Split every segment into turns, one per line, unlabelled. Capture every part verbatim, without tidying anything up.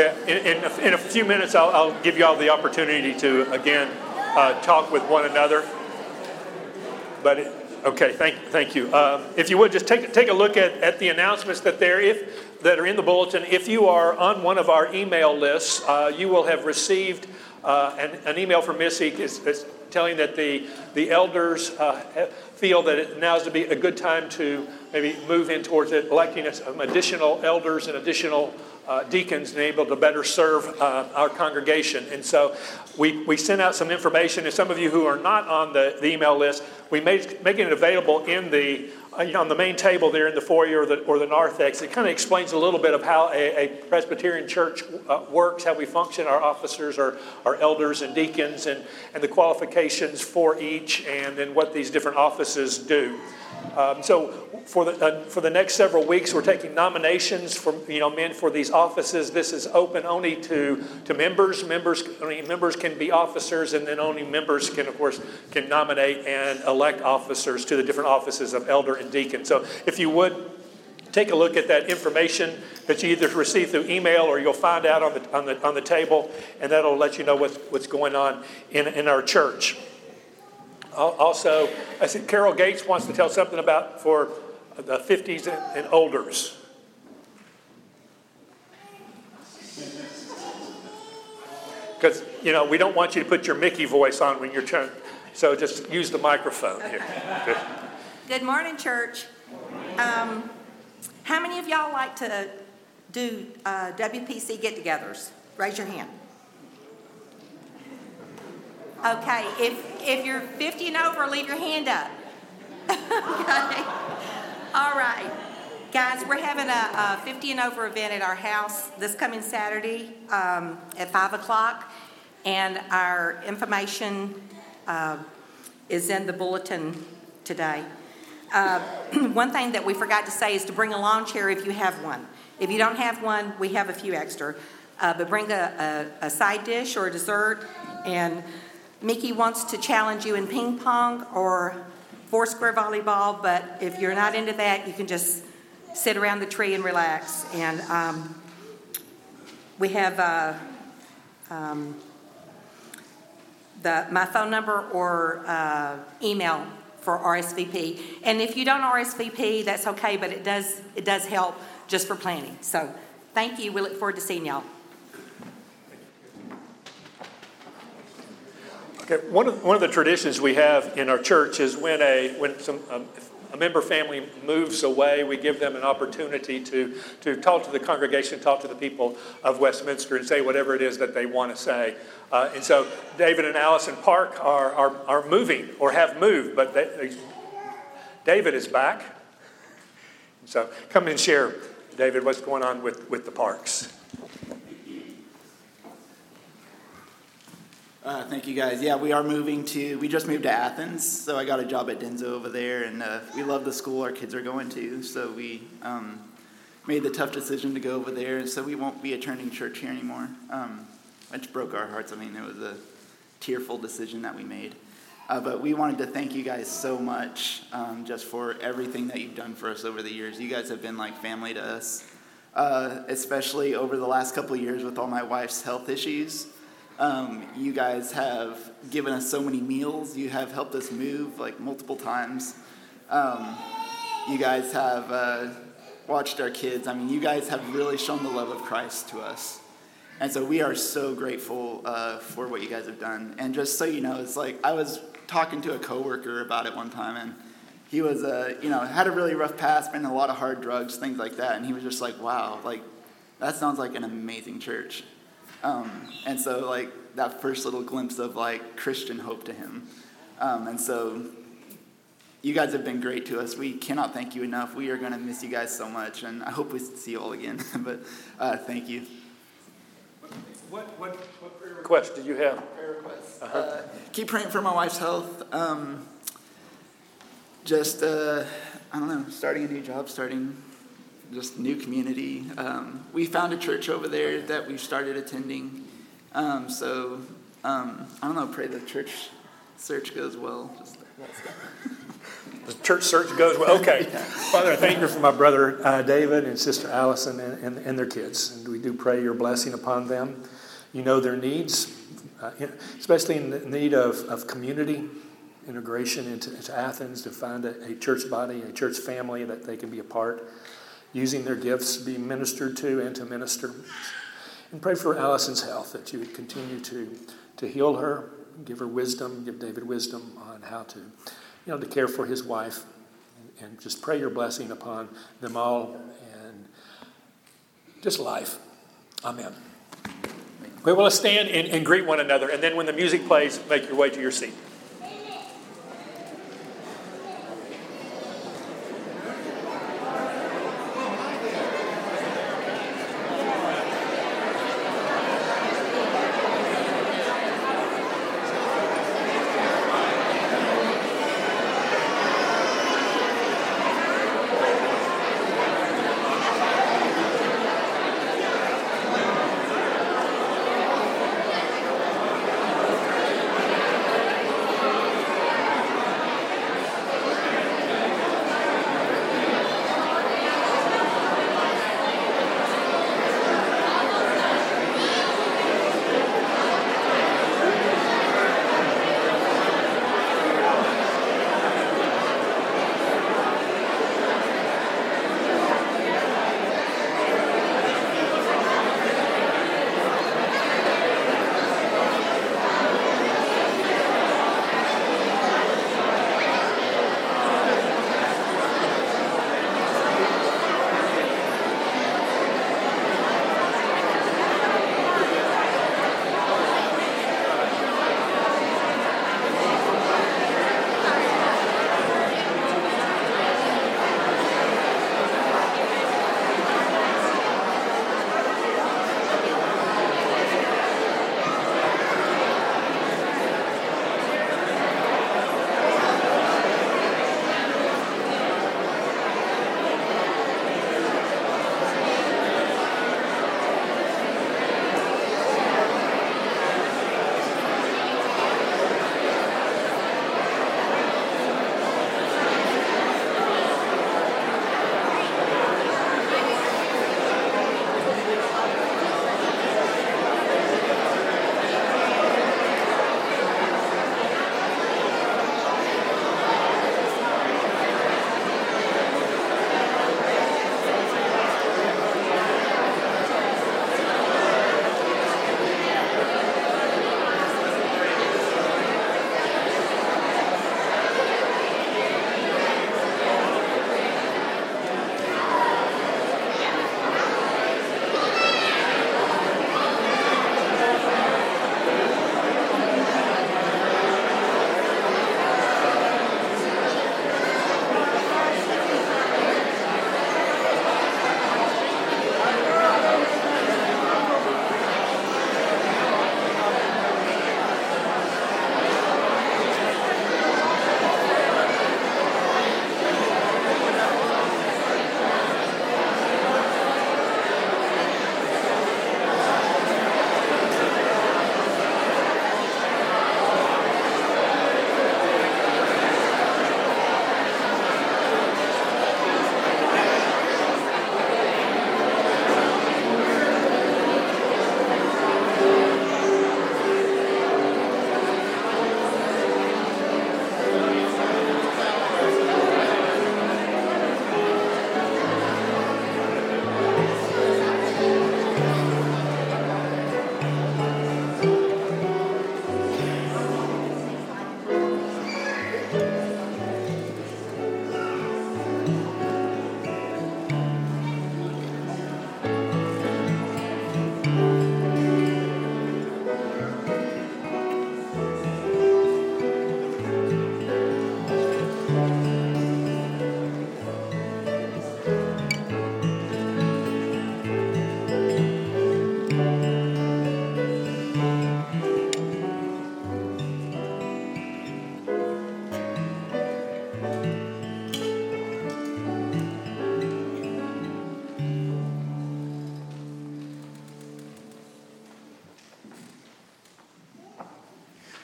Yeah, in, in, a, in a few minutes, I'll, I'll give you all the opportunity to, again, uh, talk with one another. But, it, okay, thank, thank you. Um, if you would, just take, take a look at, at the announcements that, there, if, that are in the bulletin. If you are on one of our email lists, uh, you will have received uh, an, an email from Missy is, is telling that the, the elders uh, feel that it now is to be a good time to maybe move in towards it, electing some additional elders and additional uh, deacons and able to better serve uh, our congregation. And so we, we sent out some information. And some of you who are not on the, the email list, we made making it available in the uh, you know, on the main table there in the foyer or the, or the narthex. It kind of explains a little bit of how a, a Presbyterian church uh, works, how we function, our officers, our, our elders and deacons, and, and the qualifications for each, and then what these different offices do. Um, so for the uh, for the next several weeks, we're taking nominations for you know men for these offices. This is open only to to members. Members only members can be officers, and then only members can, of course, can nominate and elect officers to the different offices of elder and deacon. So if you would take a look at that information that you either receive through email or you'll find out on the on the on the table, and that'll let you know what's what's going on in in our church. Also, I see Carol Gates wants to tell something about for the fifties and, and olders. Because, you know, we don't want you to put your Mickey voice on when you're trying, so just use the microphone here.
Good morning, church. Um, how many of y'all like to do uh, W P C get-togethers? Raise your hand. Okay, if if you're fifty and over, leave your hand up. Okay. All right. Guys, we're having a, a fifty and over event at our house this coming Saturday um, at five o'clock. And our information uh, is in the bulletin today. Uh, one thing that we forgot to say is to bring a lawn chair if you have one. If you don't have one, we have a few extra. Uh, but bring a, a, a side dish or a dessert. And Mickey wants to challenge you in ping pong or four square volleyball, but if you're not into that, you can just sit around the tree and relax. And um, we have uh, um, the my phone number or uh, email for R S V P. And if you don't R S V P, that's okay, but it does it does help just for planning. So thank you. We look forward to seeing y'all.
Okay, one of one of the traditions we have in our church is when a when some um, a member family moves away, we give them an opportunity to to talk to the congregation, talk to the people of Westminster, and say whatever it is that they want to say. Uh, and so, David and Allison Park are are, are moving or have moved, but they, they, David is back. So, come and share, David, what's going on with, with the Parks.
Uh, thank you, guys. Yeah, we are moving to, we just moved to Athens, so I got a job at Denso over there, and uh, we love the school our kids are going to, so we um, made the tough decision to go over there, so we won't be attending church here anymore, um, which broke our hearts. I mean, it was a tearful decision that we made. Uh, but we wanted to thank you guys so much um, just for everything that you've done for us over the years. You guys have been like family to us, uh, especially over the last couple of years with all my wife's health issues. Um, you guys have given us so many meals. You have helped us move like multiple times. Um, you guys have uh, watched our kids. I mean, you guys have really shown the love of Christ to us. And so we are so grateful uh, for what you guys have done. And just so you know, it's like I was talking to a coworker about it one time, and he was, uh, you know, had a really rough past, been in a lot of hard drugs, things like that. And he was just like, wow, like that sounds like an amazing church. Um, and so, like, that first little glimpse of, like, Christian hope to him. Um, and so, you guys have been great to us. We cannot thank you enough. We are going to miss you guys so much, and I hope we see you all again. but uh, thank you.
What, what, what prayer request did you have?
Prayer requests.
Uh-huh.
Uh, keep praying for my wife's health. Um, just, uh, I don't know, starting a new job, starting... just new community. Um, we found a church over there that we've started attending. Um, so, um, I don't know, pray the church search goes well. Just that stuff.
The church search goes well. Okay. Father, I thank you for my brother uh, David and sister Allison and, and, and their kids. And we do pray your blessing upon them. You know their needs, uh, especially in the need of, of community integration into, into Athens, to find a, a church body, a church family that they can be a part, using their gifts to be ministered to and to minister. And pray for Allison's health, that you would continue to, to heal her, give her wisdom, give David wisdom on how to, you know, to care for his wife, and, and just pray your blessing upon them all and just life. Amen. We will stand and, and greet one another, and then when the music plays, make your way to your seat.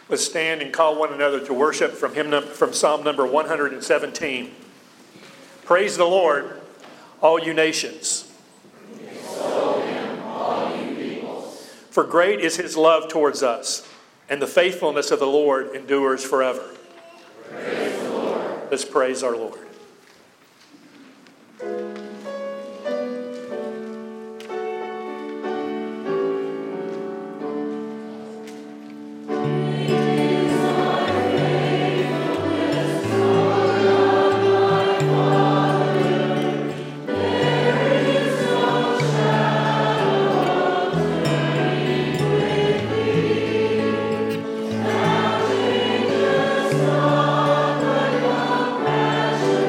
Let's stand and call one another to worship from hymn num- from Psalm number one hundred seventeen. Praise the Lord, all you nations.
Extol him, all you peoples.
For great is his love towards us, and the faithfulness of the Lord endures forever.
Praise the Lord.
Let's praise our Lord.
Passion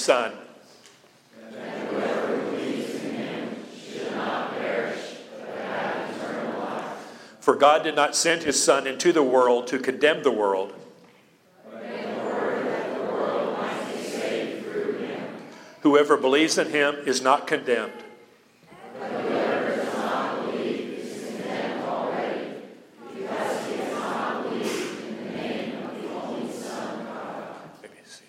Son.
And whoever believes in him should not perish, but have eternal life.
For God did not send his Son into the world to condemn the world,
but in order that the world might be saved through him.
Whoever believes in him is not condemned.
But whoever does not believe is condemned already, because he has not believed in the name of the only Son of God.
Let me see it.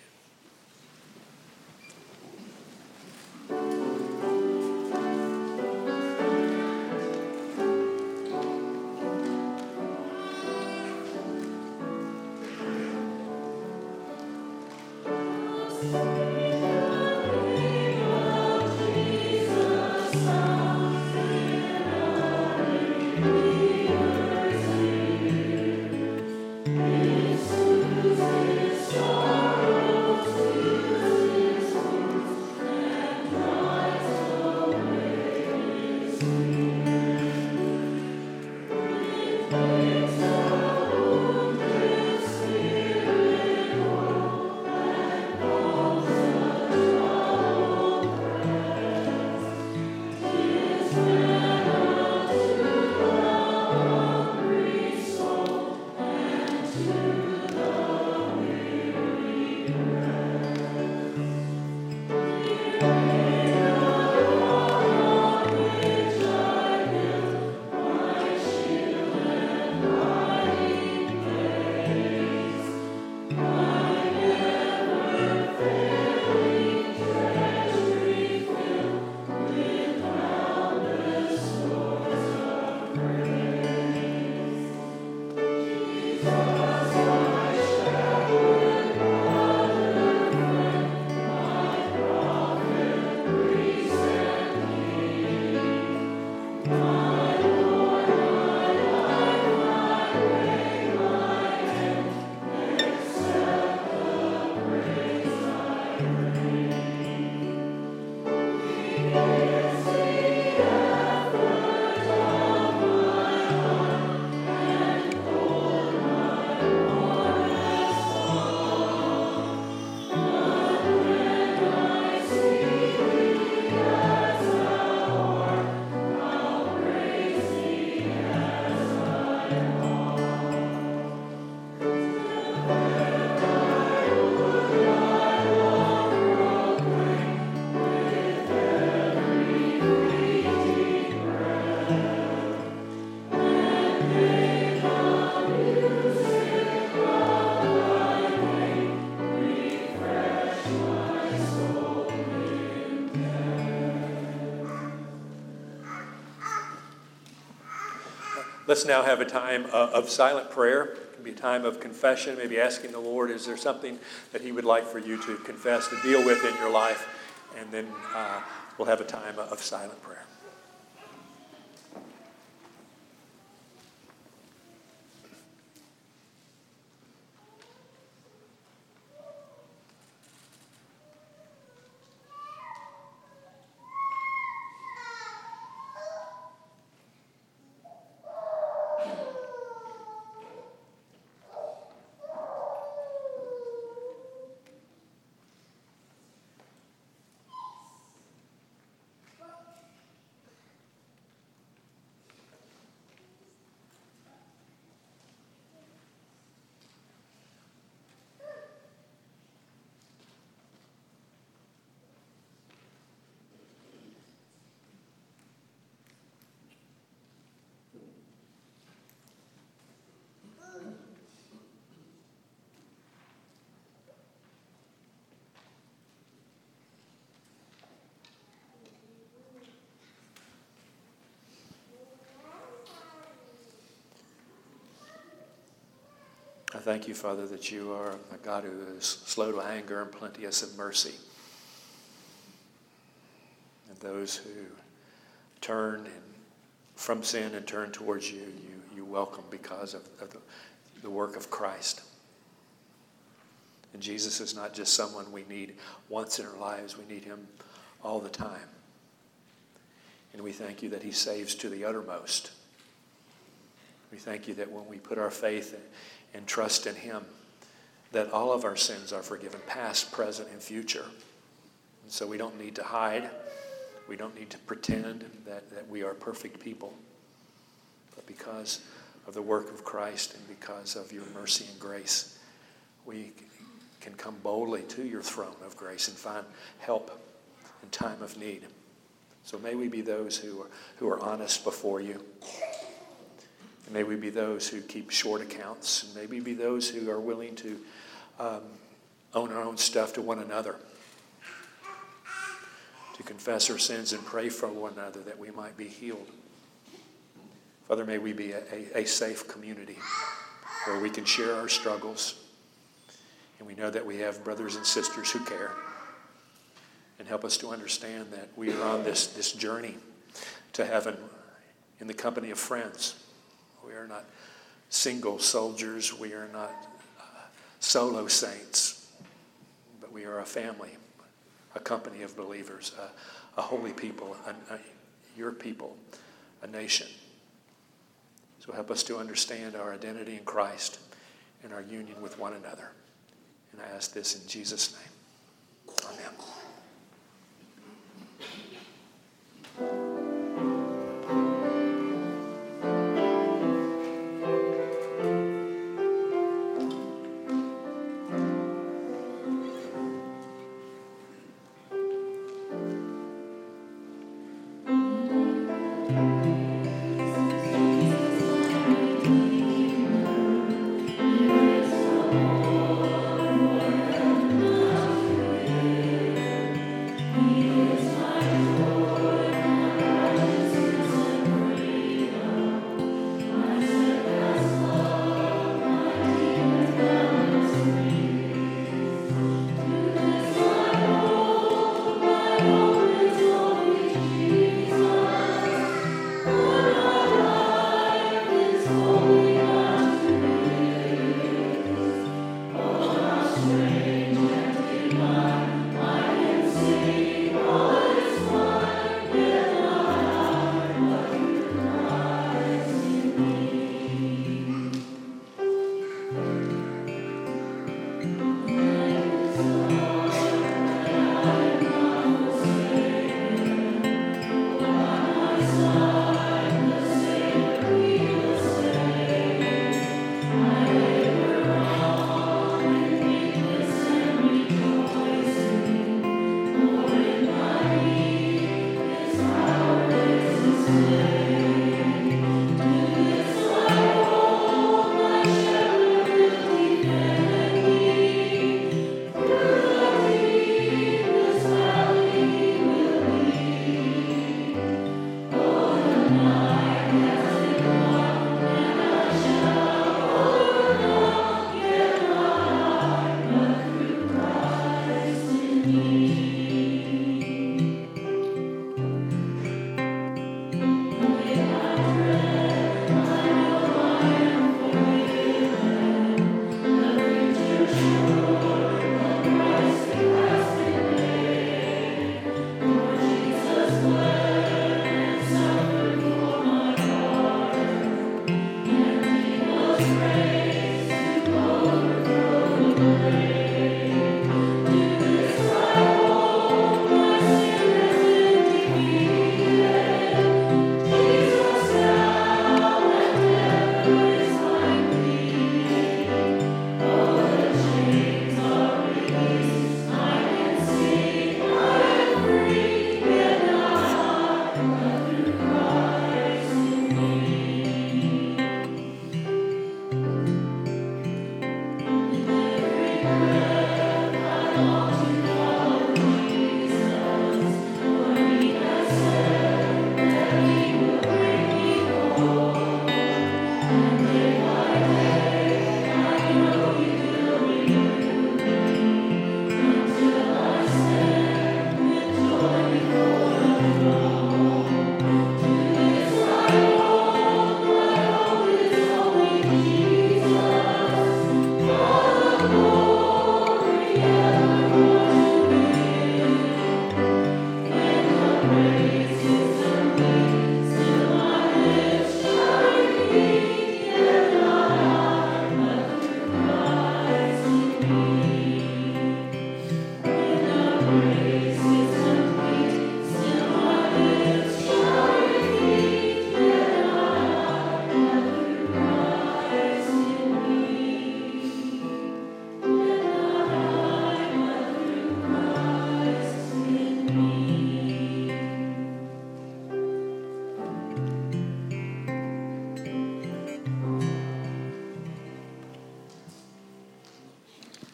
Let's now have a time uh, of silent prayer. It can be a time of confession, maybe asking the Lord, is there something that he would like for you to confess, to deal with in your life? And then uh, we'll have a time of silent prayer. I thank you, Father, that you are a God who is slow to anger and plenteous in mercy. And those who turn and from sin and turn towards you, you, you welcome because of, of the, the work of Christ. And Jesus is not just someone we need once in our lives. We need him all the time. And we thank you that he saves to the uttermost. We thank you that when we put our faith and, and trust in him, that all of our sins are forgiven, past, present, and future. And so we don't need to hide. We don't need to pretend that, that we are perfect people. But because of the work of Christ and because of your mercy and grace, we can come boldly to your throne of grace and find help in time of need. So may we be those who are, who are honest before you. And may we be those who keep short accounts. And may we be those who are willing to um, own our own stuff to one another, to confess our sins and pray for one another that we might be healed. Father, may we be a, a, a safe community where we can share our struggles. And we know that we have brothers and sisters who care. And help us to understand that we are on this, this journey to heaven in the company of friends. We are not single soldiers. We are not uh, solo saints. But we are a family, a company of believers, a, a holy people, a, a, your people, a nation. So help us to understand our identity in Christ and our union with one another. And I ask this in Jesus' name. Amen.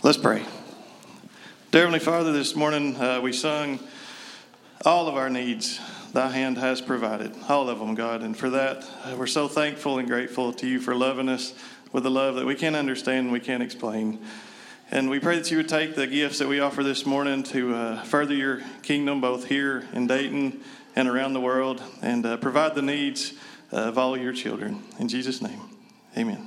Let's pray. Dear Heavenly Father, this morning uh, we sung all of our needs Thy hand has provided, all of them, God. And for that, uh, we're so thankful and grateful to you for loving us with a love that we can't understand and we can't explain. And we pray that you would take the gifts that we offer this morning to uh, further your kingdom, both here in Dayton and around the world, and uh, provide the needs uh, of all your children. In Jesus' name, amen.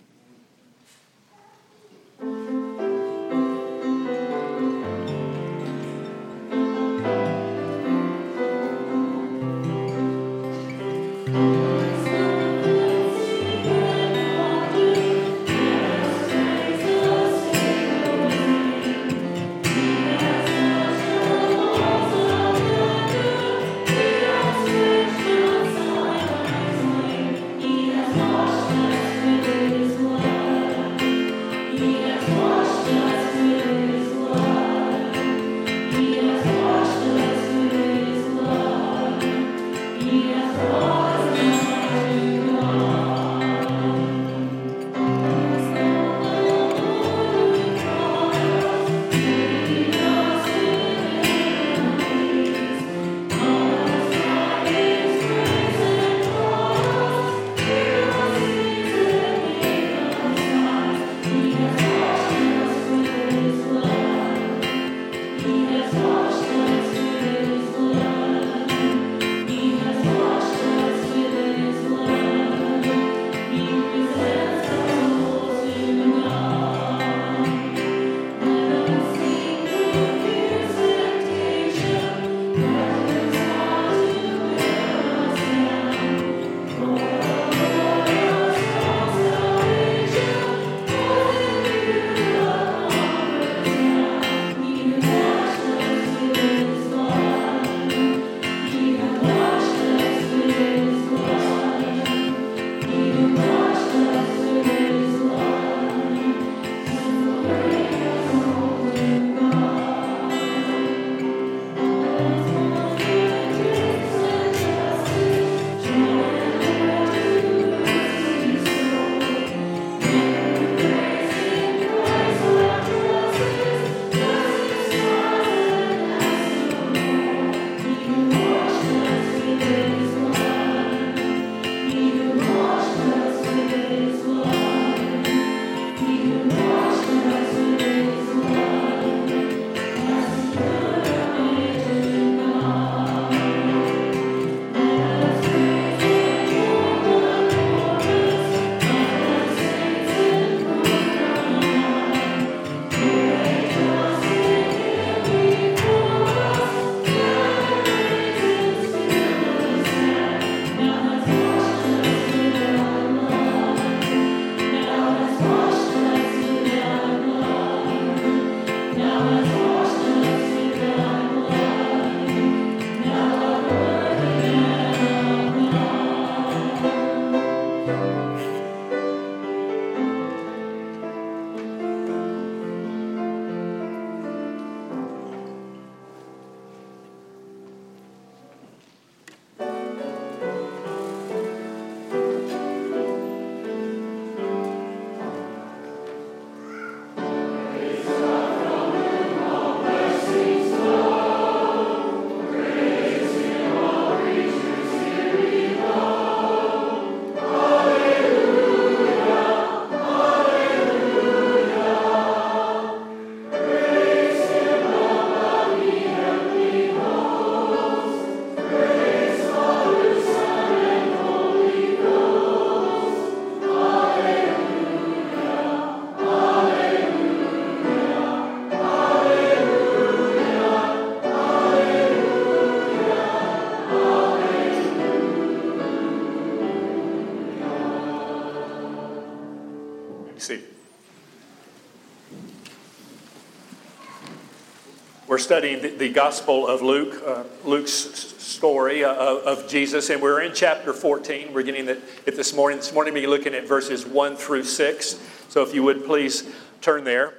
We're studying the, the Gospel of Luke, uh, Luke's story uh, of Jesus, and we're in chapter fourteen. We're getting it, it this morning. This morning we're looking at verses one through six. So if you would please turn there.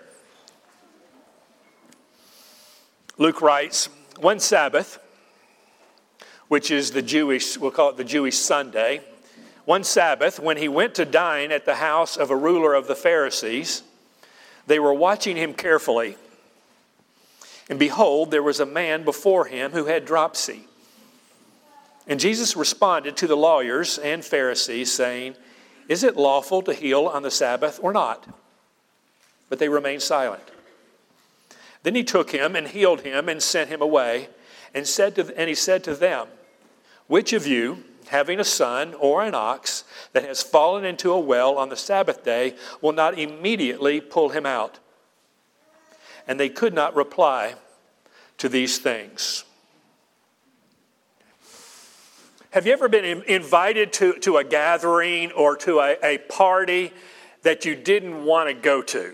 Luke writes, one Sabbath, which is the Jewish, we'll call it the Jewish Sunday, one Sabbath, when he went to dine at the house of a ruler of the Pharisees, They were watching him carefully. And behold, there was a man before him who had dropsy. And Jesus responded to the lawyers and Pharisees, saying, "Is it lawful to heal on the Sabbath or not?" But they remained silent. Then he took him and healed him and sent him away. And said to, and he said to them, "Which of you, having a son or an ox that has fallen into a well on the Sabbath day, will not immediately pull him out?" And they could not reply to these things. Have you ever been in, invited to, to a gathering or to a, a party that you didn't want to go to?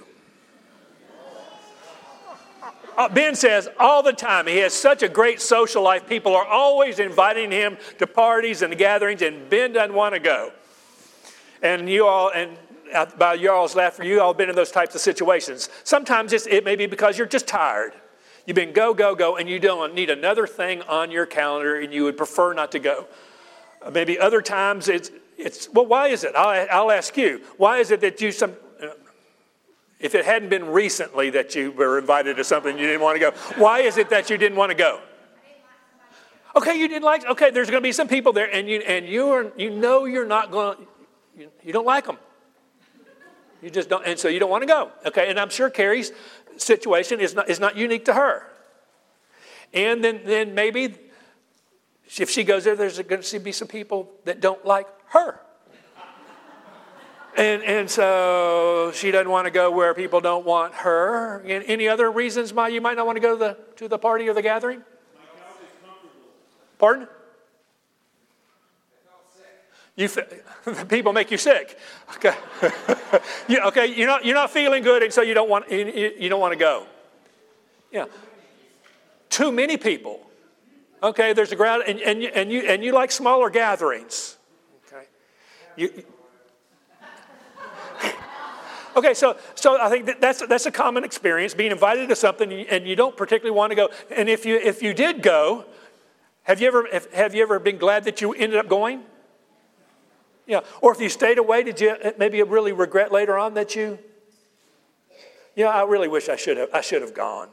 Ben says all the time he has such a great social life. People are always inviting him to parties and gatherings, and Ben doesn't want to go. And you all, and by y'all's laughter, you all been in those types of situations. Sometimes it's, it may be because you're just tired. You've been go, go, go, and you don't need another thing on your calendar, and you would prefer not to go. Maybe other times it's, it's well, why is it? I'll, I'll ask you. Why is it that you, some, if it hadn't been recently that you were invited to something you didn't want to go, why is it that you didn't want to go? Okay, you didn't like, okay, there's going to be some people there, and you and you are, you know you're not going to, you, you don't like them. You just don't, and so you don't want to go. Okay, and I'm sure Carrie's situation is not is not unique to her. And then, then maybe if she goes there, there's going to be some people that don't like her. And and so she doesn't want to go where people don't want her. And any other reasons why you might not want to go to the to the party or the gathering?
My couch is comfortable.
Pardon?
I felt sick.
You the people make you sick. Okay. you, okay. You're not you're not feeling good, and so you don't want you, you don't want to go. Yeah. Too many people. Okay. There's a crowd, and and you and you and you like smaller gatherings. Okay. You. Okay, so so I think that that's that's a common experience, being invited to something and you don't particularly want to go. And if you if you did go, have you ever have you ever been glad that you ended up going? Yeah. Or if you stayed away, did you maybe really regret later on that you? Yeah, I really wish I should have I should have gone.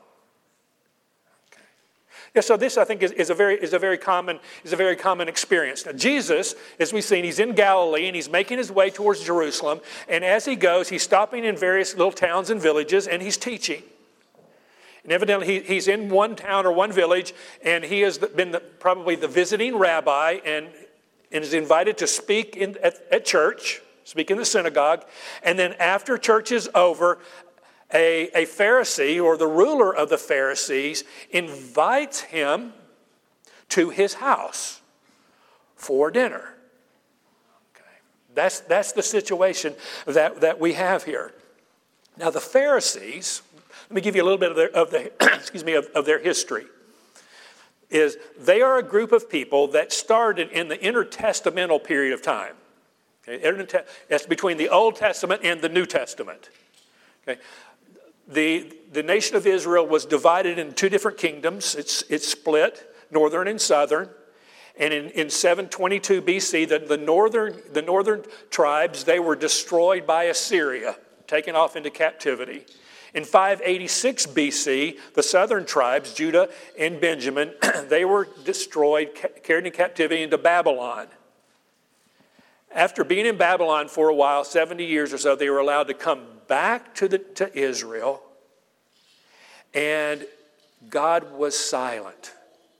Yeah, so this I think is, is a very is a very common is a very common experience. Now Jesus, as we've seen, he's in Galilee and he's making his way towards Jerusalem. And as he goes, he's stopping in various little towns and villages, and he's teaching. And evidently, he, he's in one town or one village, and he has been the, probably the visiting rabbi, and, and is invited to speak in, at, at church, speak in the synagogue. And then after church is over, A, a Pharisee, or the ruler of the Pharisees, invites him to his house for dinner. Okay. That's, that's the situation that, that we have here. Now the Pharisees, let me give you a little bit of their, of the, excuse me, of, of their history. Is they are a group of people that started in the intertestamental period of time. Okay. That's between the Old Testament and the New Testament. Okay. The, the nation of Israel was divided in two different kingdoms. It's, it's split, northern and southern. And in, in seven twenty-two B C, the, the, northern, the northern tribes, they were destroyed by Assyria, taken off into captivity. In five eighty-six B C, the southern tribes, Judah and Benjamin, they were destroyed, carried in captivity into Babylon. After being in Babylon for a while, seventy years or so, they were allowed to come back to, the, to Israel, and God was silent.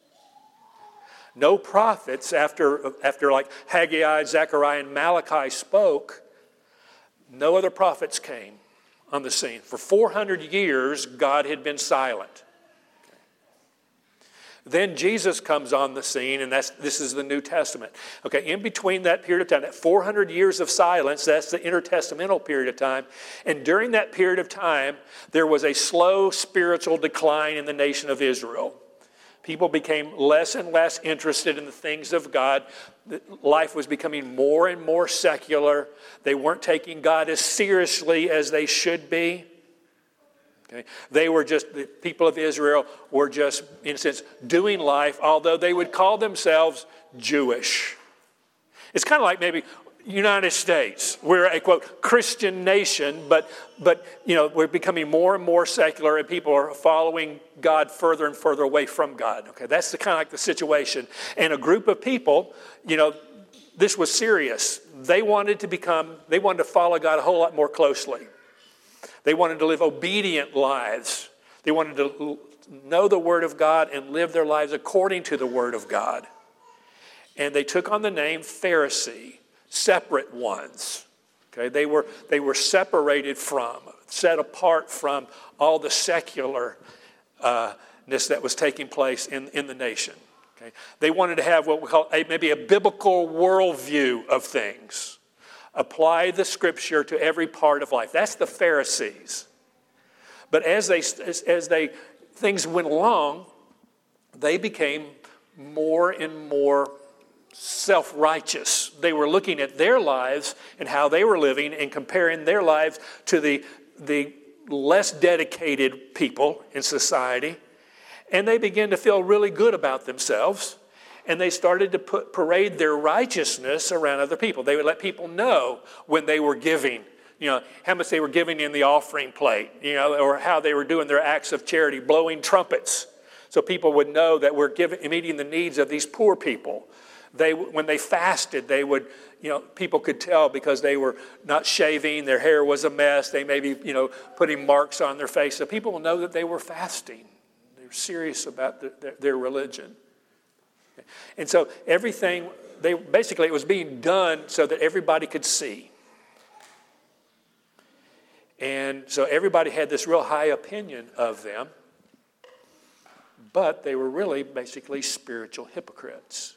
No prophets, after, after like Haggai, Zechariah, and Malachi spoke, no other prophets came on the scene. For four hundred years, God had been silent. Then Jesus comes on the scene, and that's this is the New Testament. Okay, in between that period of time, that four hundred years of silence, that's the intertestamental period of time. And during that period of time, there was a slow spiritual decline in the nation of Israel. People became less and less interested in the things of God. Life was becoming more and more secular. They weren't taking God as seriously as they should be. Okay. They were just, the people of Israel were just, in a sense, doing life, although they would call themselves Jewish. It's kind of like maybe, United States. We're a, quote, Christian nation, but, but you know, we're becoming more and more secular, and people are following God further and further away from God. Okay, that's the kind of like the situation. And a group of people, you know, this was serious. They wanted to become, they wanted to follow God a whole lot more closely. They wanted to live obedient lives. They wanted to know the Word of God and live their lives according to the Word of God. And they took on the name Pharisee, separate ones. Okay, they were they were separated from, set apart from all the secularness uh, that was taking place in, in the nation. Okay, they wanted to have what we call a, maybe a biblical worldview of things. Apply the Scripture to every part of life. That's the Pharisees. But as they as, as they things went along, they became more and more self-righteous. They were looking at their lives and how they were living and comparing their lives to the, the less dedicated people in society. And they began to feel really good about themselves. And they started to put, parade their righteousness around other people. They would let people know when they were giving, you know, how much they were giving in the offering plate, you know, or how they were doing their acts of charity, blowing trumpets. So people would know that we're giving, meeting the needs of these poor people. They, when they fasted, they would, you know, people could tell because they were not shaving, their hair was a mess, they may be, you know, putting marks on their face. So people will know that they were fasting. They were serious about the, their, their religion. And so everything, they basically it was being done so that everybody could see. And so everybody had this real high opinion of them, but they were really basically spiritual hypocrites.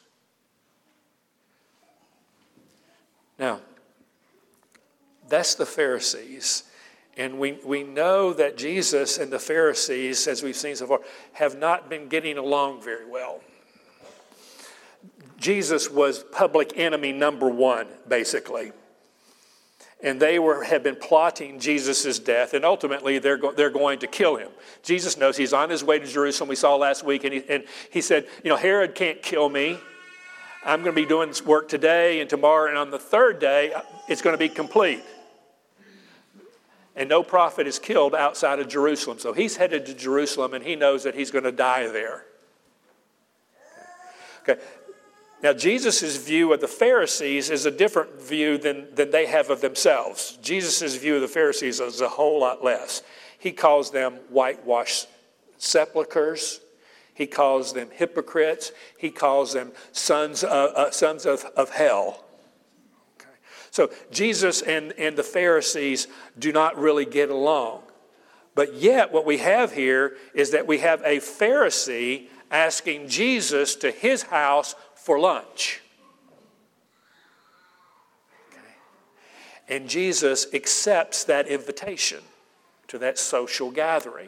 Now, that's the Pharisees. And we, we know that Jesus and the Pharisees, as we've seen so far, have not been getting along very well. Jesus was public enemy number one, basically. And they were have been plotting Jesus' death, and ultimately they're, go, they're going to kill him. Jesus knows he's on his way to Jerusalem, we saw last week, and he, and he said, you know, Herod can't kill me. I'm going to be doing work today and tomorrow, and on the third day, it's going to be complete. And no prophet is killed outside of Jerusalem. So he's headed to Jerusalem, and he knows that he's going to die there. Okay. Now, Jesus' view of the Pharisees is a different view than, than they have of themselves. Jesus' view of the Pharisees is a whole lot less. He calls them whitewashed sepulchres. He calls them hypocrites. He calls them sons of, uh, sons of, of hell. Okay. So Jesus and, and the Pharisees do not really get along. But yet what we have here is that we have a Pharisee asking Jesus to his house for lunch. Okay. And Jesus accepts that invitation to that social gathering.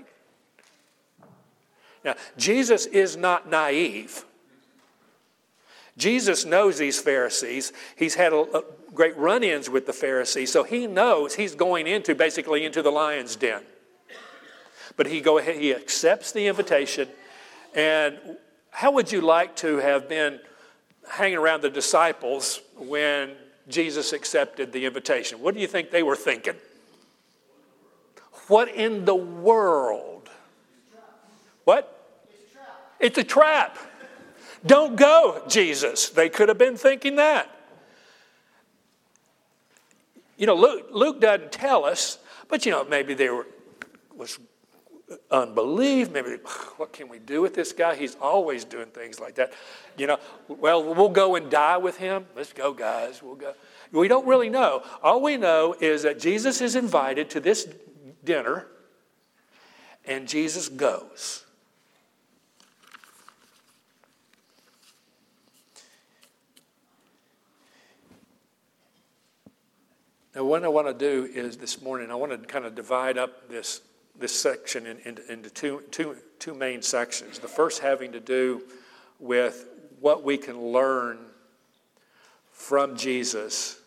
Now, Jesus is not naive. Jesus knows these Pharisees. He's had a, a great run-ins with the Pharisees, so he knows he's going into, basically, into the lion's den. But he go ahead, he accepts the invitation. And how would you like to have been hanging around the disciples when Jesus accepted the invitation? What do you think they were thinking? What in the world? What? It's a trap. Don't go, Jesus. They could have been thinking that. You know, Luke, Luke doesn't tell us, but you know, maybe there were, was unbelief. Maybe, what can we do with this guy? He's always doing things like that. You know, well, we'll go and die with him. Let's go, guys. We'll go. We don't really know. All we know is that Jesus is invited to this dinner, and Jesus goes. Now, what I want to do is this morning, I want to kind of divide up this, this section in, in, into two, two, two main sections. The first having to do with what we can learn from Jesus,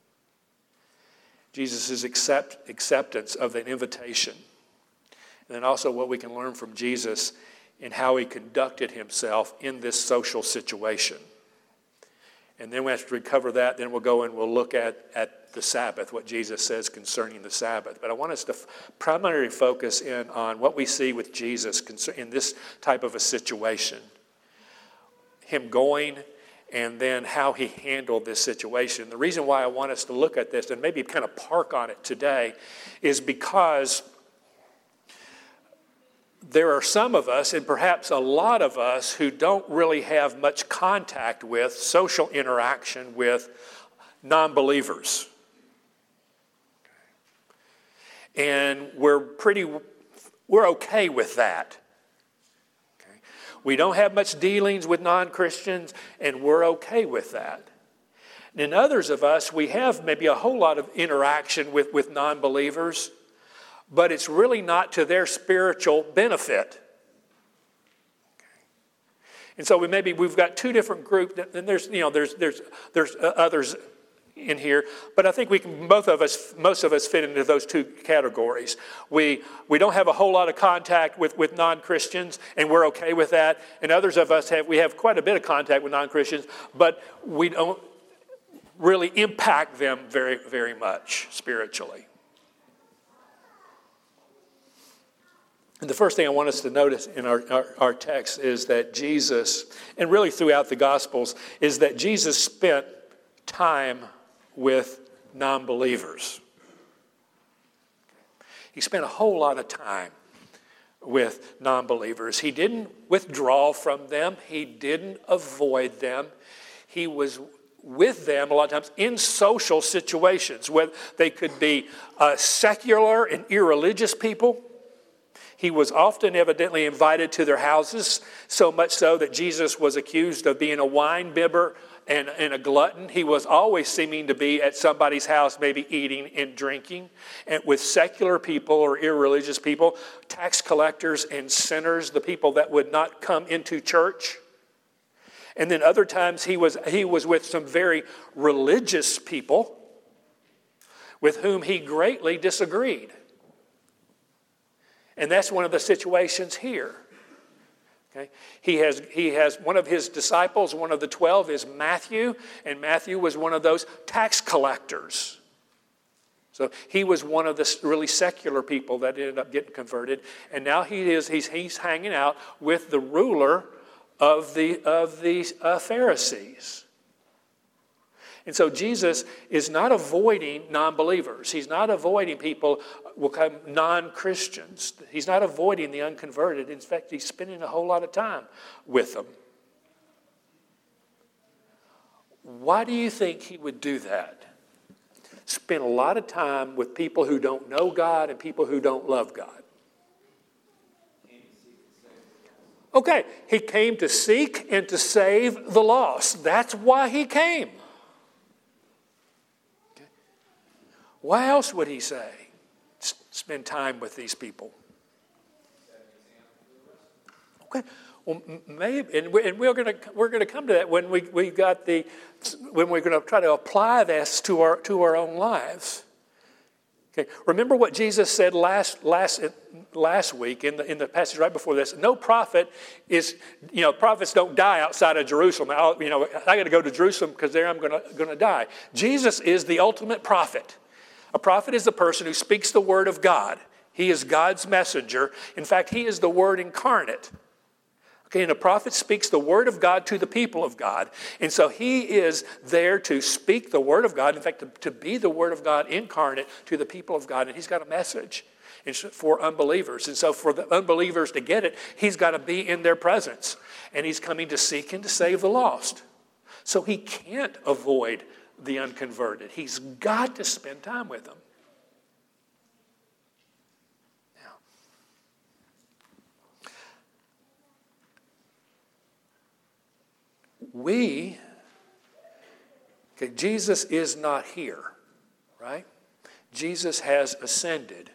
Jesus' accept, acceptance of an invitation. And then also what we can learn from Jesus in how he conducted himself in this social situation. And then after we cover that, then we'll go and we'll look at, at the Sabbath, what Jesus says concerning the Sabbath. But I want us to f- primarily focus in on what we see with Jesus in this type of a situation. Him going and then how he handled this situation. The reason why I want us to look at this and maybe kind of park on it today is because there are some of us, and perhaps a lot of us, who don't really have much contact with, social interaction with non-believers. And we're pretty, we're okay with that. Okay? We don't have much dealings with non-Christians, and we're okay with that. And in others of us, we have maybe a whole lot of interaction with, with non-believers, but it's really not to their spiritual benefit. And so we maybe we've got two different groups, and there's you know there's there's there's others in here, but I think we can both of us most of us fit into those two categories. We we don't have a whole lot of contact with, with non-Christians, and we're okay with that. And others of us have we have quite a bit of contact with non-Christians, but we don't really impact them very very much spiritually. And the first thing I want us to notice in our, our, our text is that Jesus, and really throughout the Gospels, is that Jesus spent time with non-believers. He spent a whole lot of time with non-believers. He didn't withdraw from them. He didn't avoid them. He was with them a lot of times in social situations, where they could be uh, secular and irreligious people. He was often evidently invited to their houses, so much so that Jesus was accused of being a wine bibber and, and a glutton. He was always seeming to be at somebody's house, maybe eating and drinking. And with secular people or irreligious people, tax collectors and sinners, the people that would not come into church. And then other times he was, he was with some very religious people with whom he greatly disagreed. And that's one of the situations here. Okay? He has, he has one of his disciples, one of the twelve is Matthew, and Matthew was one of those tax collectors. So he was one of the really secular people that ended up getting converted. And now he is, he's, he's hanging out with the ruler of the, of the uh, Pharisees. And so Jesus is not avoiding non-believers. He's not avoiding people, will come non-Christians. He's not avoiding the unconverted. In fact, he's spending a whole lot of time with them. Why do you think he would do that? Spend a lot of time with people who don't know God and people who don't love God. Okay, he came to seek and to save the lost. That's why he came. Why else would he say, spend time with these people? Okay, well, maybe, and we're going to we're going to come to that when we we got the when we're going to try to apply this to our to our own lives. Okay, remember what Jesus said last last last week in the in the passage right before this. No prophet is, you know, prophets don't die outside of Jerusalem. I'll, you know, I got to go to Jerusalem because there I'm going to going to die. Jesus is the ultimate prophet. A prophet is the person who speaks the word of God. He is God's messenger. In fact, he is the word incarnate. Okay, and a prophet speaks the word of God to the people of God. And so he is there to speak the word of God. In fact, to, to be the word of God incarnate to the people of God. And he's got a message for unbelievers. And so for the unbelievers to get it, he's got to be in their presence. And he's coming to seek and to save the lost. So he can't avoid the unconverted. He's got to spend time with them. Now, we, okay, Jesus is not here, right? Jesus has ascended.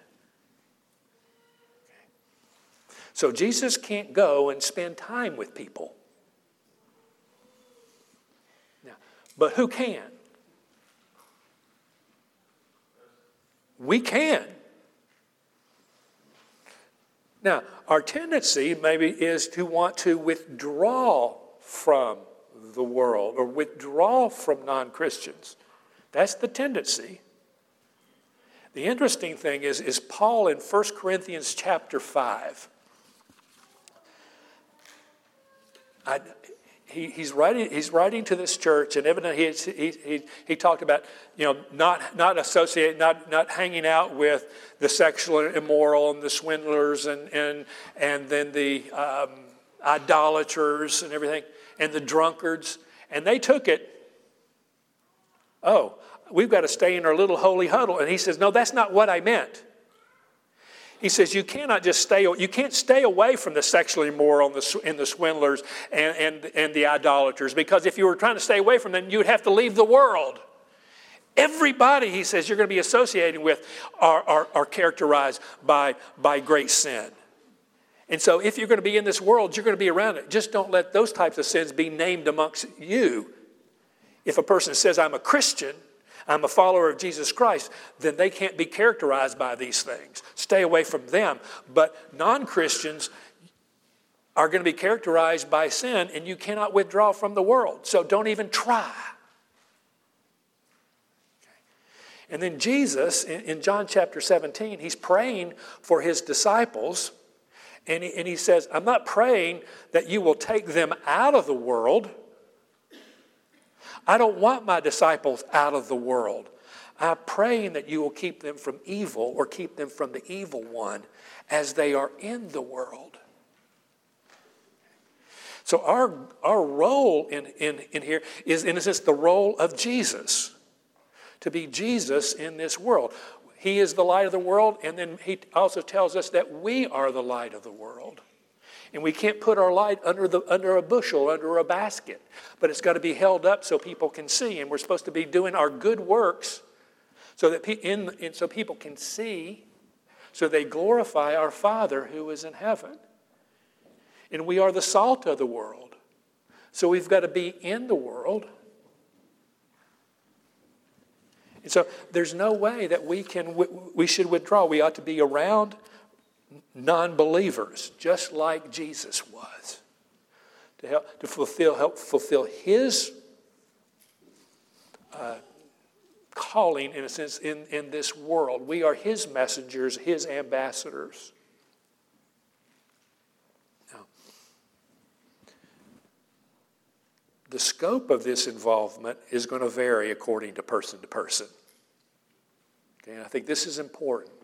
Okay. So Jesus can't go and spend time with people. Now, but who can? We can. Now, our tendency maybe is to want to withdraw from the world or withdraw from non-Christians. That's the tendency. The interesting thing is, is Paul in First Corinthians chapter five. I, he, he's writing. He's writing to this church, and evidently he, he he he talked about, you know, not not associate, not not hanging out with the sexually immoral and the swindlers and and and then the um, idolaters and everything and the drunkards, and they took it. Oh, we've got to stay in our little holy huddle, and he says, no, that's not what I meant. He says, you cannot just stay, you can't stay away from the sexually immoral and the, and the swindlers and, and, and the idolaters, because if you were trying to stay away from them, you would have to leave the world. Everybody, he says, you're going to be associating with are, are, are characterized by, by great sin. And so if you're going to be in this world, you're going to be around it. Just don't let those types of sins be named amongst you. If a person says, I'm a Christian, I'm a follower of Jesus Christ, then they can't be characterized by these things. Stay away from them. But non-Christians are going to be characterized by sin, and you cannot withdraw from the world. So don't even try. Okay. And then Jesus, in, in John chapter seventeen, he's praying for his disciples, and he, and he says, I'm not praying that you will take them out of the world. I don't want my disciples out of the world. I'm praying that you will keep them from evil or keep them from the evil one as they are in the world. So our, our role in, in, in here is, in a sense, the role of Jesus. To be Jesus in this world. He is the light of the world, and then he also tells us that we are the light of the world. And we can't put our light under the under a bushel, under a basket. But it's got to be held up so people can see. And we're supposed to be doing our good works so that pe- in, in, so people can see, so they glorify our Father who is in heaven. And we are the salt of the world. So we've got to be in the world. And so there's no way that we can we should withdraw. We ought to be around non-believers, just like Jesus was, to help to fulfill help fulfill his uh, calling, in a sense, in, in this world. We are his messengers, his ambassadors. Now, the scope of this involvement is going to vary according to person to person. Okay, and I think this is important.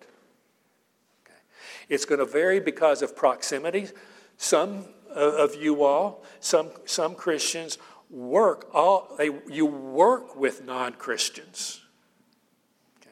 It's going to vary because of proximity. Some of you all, some some Christians work all they you work with non-Christians. Okay.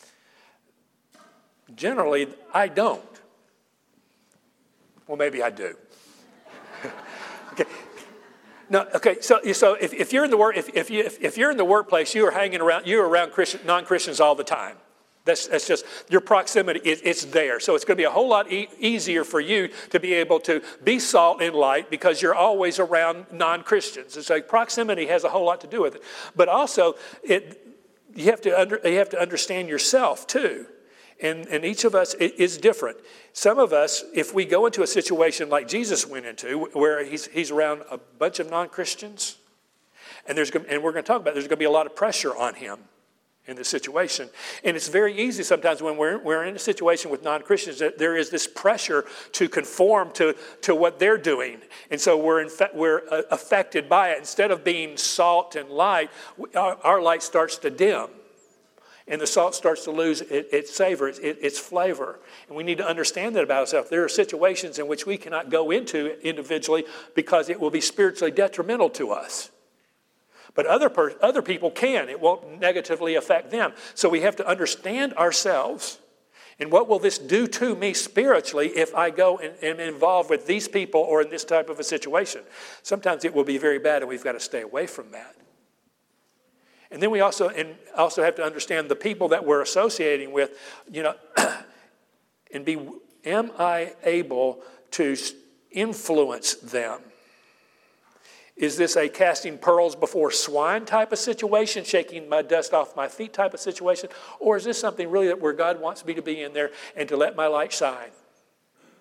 Generally, I don't. Well, maybe I do. Okay. No, okay. So, so if, if you're in the work, if if you if, if you're in the workplace, you are hanging around, you're around Christian, non-Christians all the time. That's, that's just, your proximity, it, it's there. So it's going to be a whole lot e- easier for you to be able to be salt and light because you're always around non-Christians. It's like proximity has a whole lot to do with it. But also, it you have to under, you have to understand yourself too. And, and each of us is different. Some of us, if we go into a situation like Jesus went into, where he's, he's around a bunch of non-Christians, and, there's, and we're going to talk about there's going to be a lot of pressure on him in this situation. And it's very easy sometimes when we're, we're in a situation with non-Christians that there is this pressure to conform to, to what they're doing. And so we're, in fa- we're uh, affected by it. Instead of being salt and light, our, our light starts to dim. And the salt starts to lose it, its savor, it, its flavor. And we need to understand that about ourselves. There are situations in which we cannot go into individually because it will be spiritually detrimental to us. But other per, other people can. It won't negatively affect them. So we have to understand ourselves. And what will this do to me spiritually if I go and am involved with these people or in this type of a situation? Sometimes it will be very bad, and we've got to stay away from that. And then we also and also have to understand the people that we're associating with, you know, and be, am I able to influence them? Is this a casting pearls before swine type of situation, shaking my dust off my feet type of situation? Or is this something really that where God wants me to be in there and to let my light shine?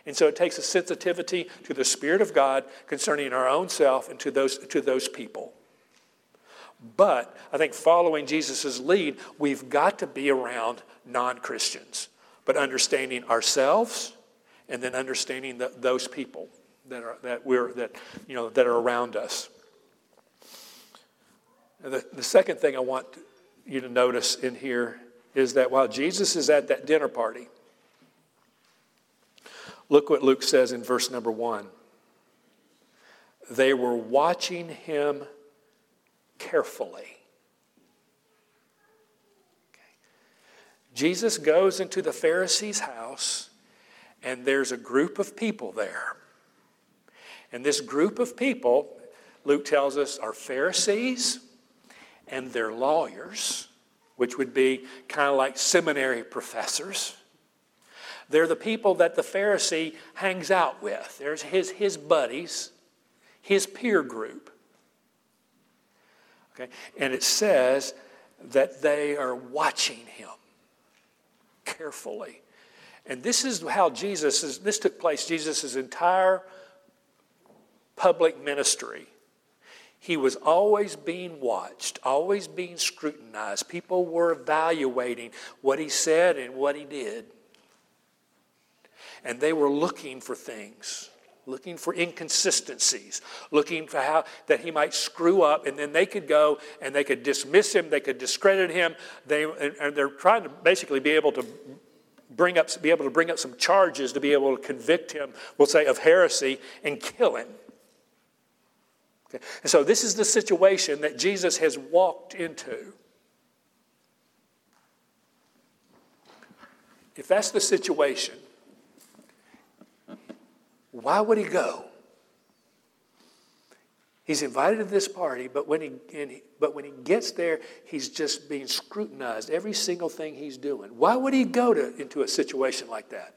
And so it takes a sensitivity to the Spirit of God concerning our own self and to those, to those people. But I think following Jesus' lead, we've got to be around non-Christians, but understanding ourselves and then understanding the, those people that are that we're that you know that are around us. The, the second thing I want you to notice in here is that while Jesus is at that dinner party, look what Luke says in verse number one. They were watching him carefully. Okay. Jesus goes into the Pharisee's house, and there's a group of people there. And this group of people, Luke tells us, are Pharisees and they're lawyers, which would be kind of like seminary professors. They're the people that the Pharisee hangs out with. There's his, his buddies, his peer group. Okay? And it says that they are watching him carefully. And this is how Jesus, is, this took place, Jesus' entire public ministry. He was always being watched, always being scrutinized. People were evaluating what he said and what he did. And they were looking for things, looking for inconsistencies, looking for how that he might screw up, and then they could go and they could dismiss him, they could discredit him. They and they're trying to basically be able to bring up, be able to bring up some charges to be able to convict him, we'll say, of heresy and kill him. Okay. And so this is the situation that Jesus has walked into. If that's the situation, why would he go? He's invited to this party, but when he, and he but when he gets there, he's just being scrutinized, every single thing he's doing. Why would he go to, into a situation like that?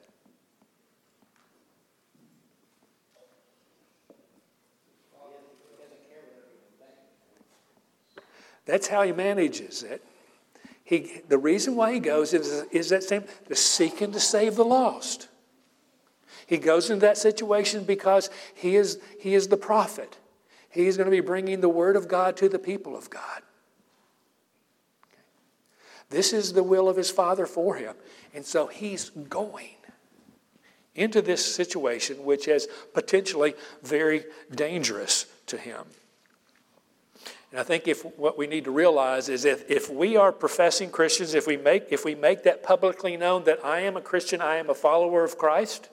That's how he manages it. He, the reason why he goes is, is that same, the seeking to save the lost. He goes into that situation because he is, he is the prophet. He is going to be bringing the word of God to the people of God. This is the will of his Father for him. And so he's going into this situation which is potentially very dangerous to him. And I think if what we need to realize is if, if we are professing Christians, if we make if we make that publicly known that I am a Christian, I am a follower of Christ,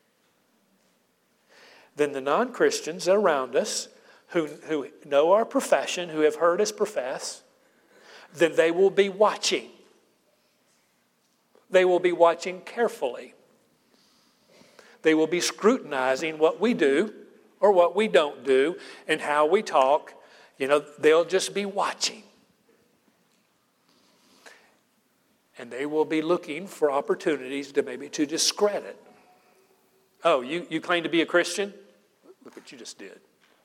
then the non-Christians around us who, who know our profession, who have heard us profess, then they will be watching. They will be watching carefully. They will be scrutinizing what we do or what we don't do and how we talk. You know, they'll just be watching. And they will be looking for opportunities to maybe to discredit. Oh, you, you claim to be a Christian? Look what you just did.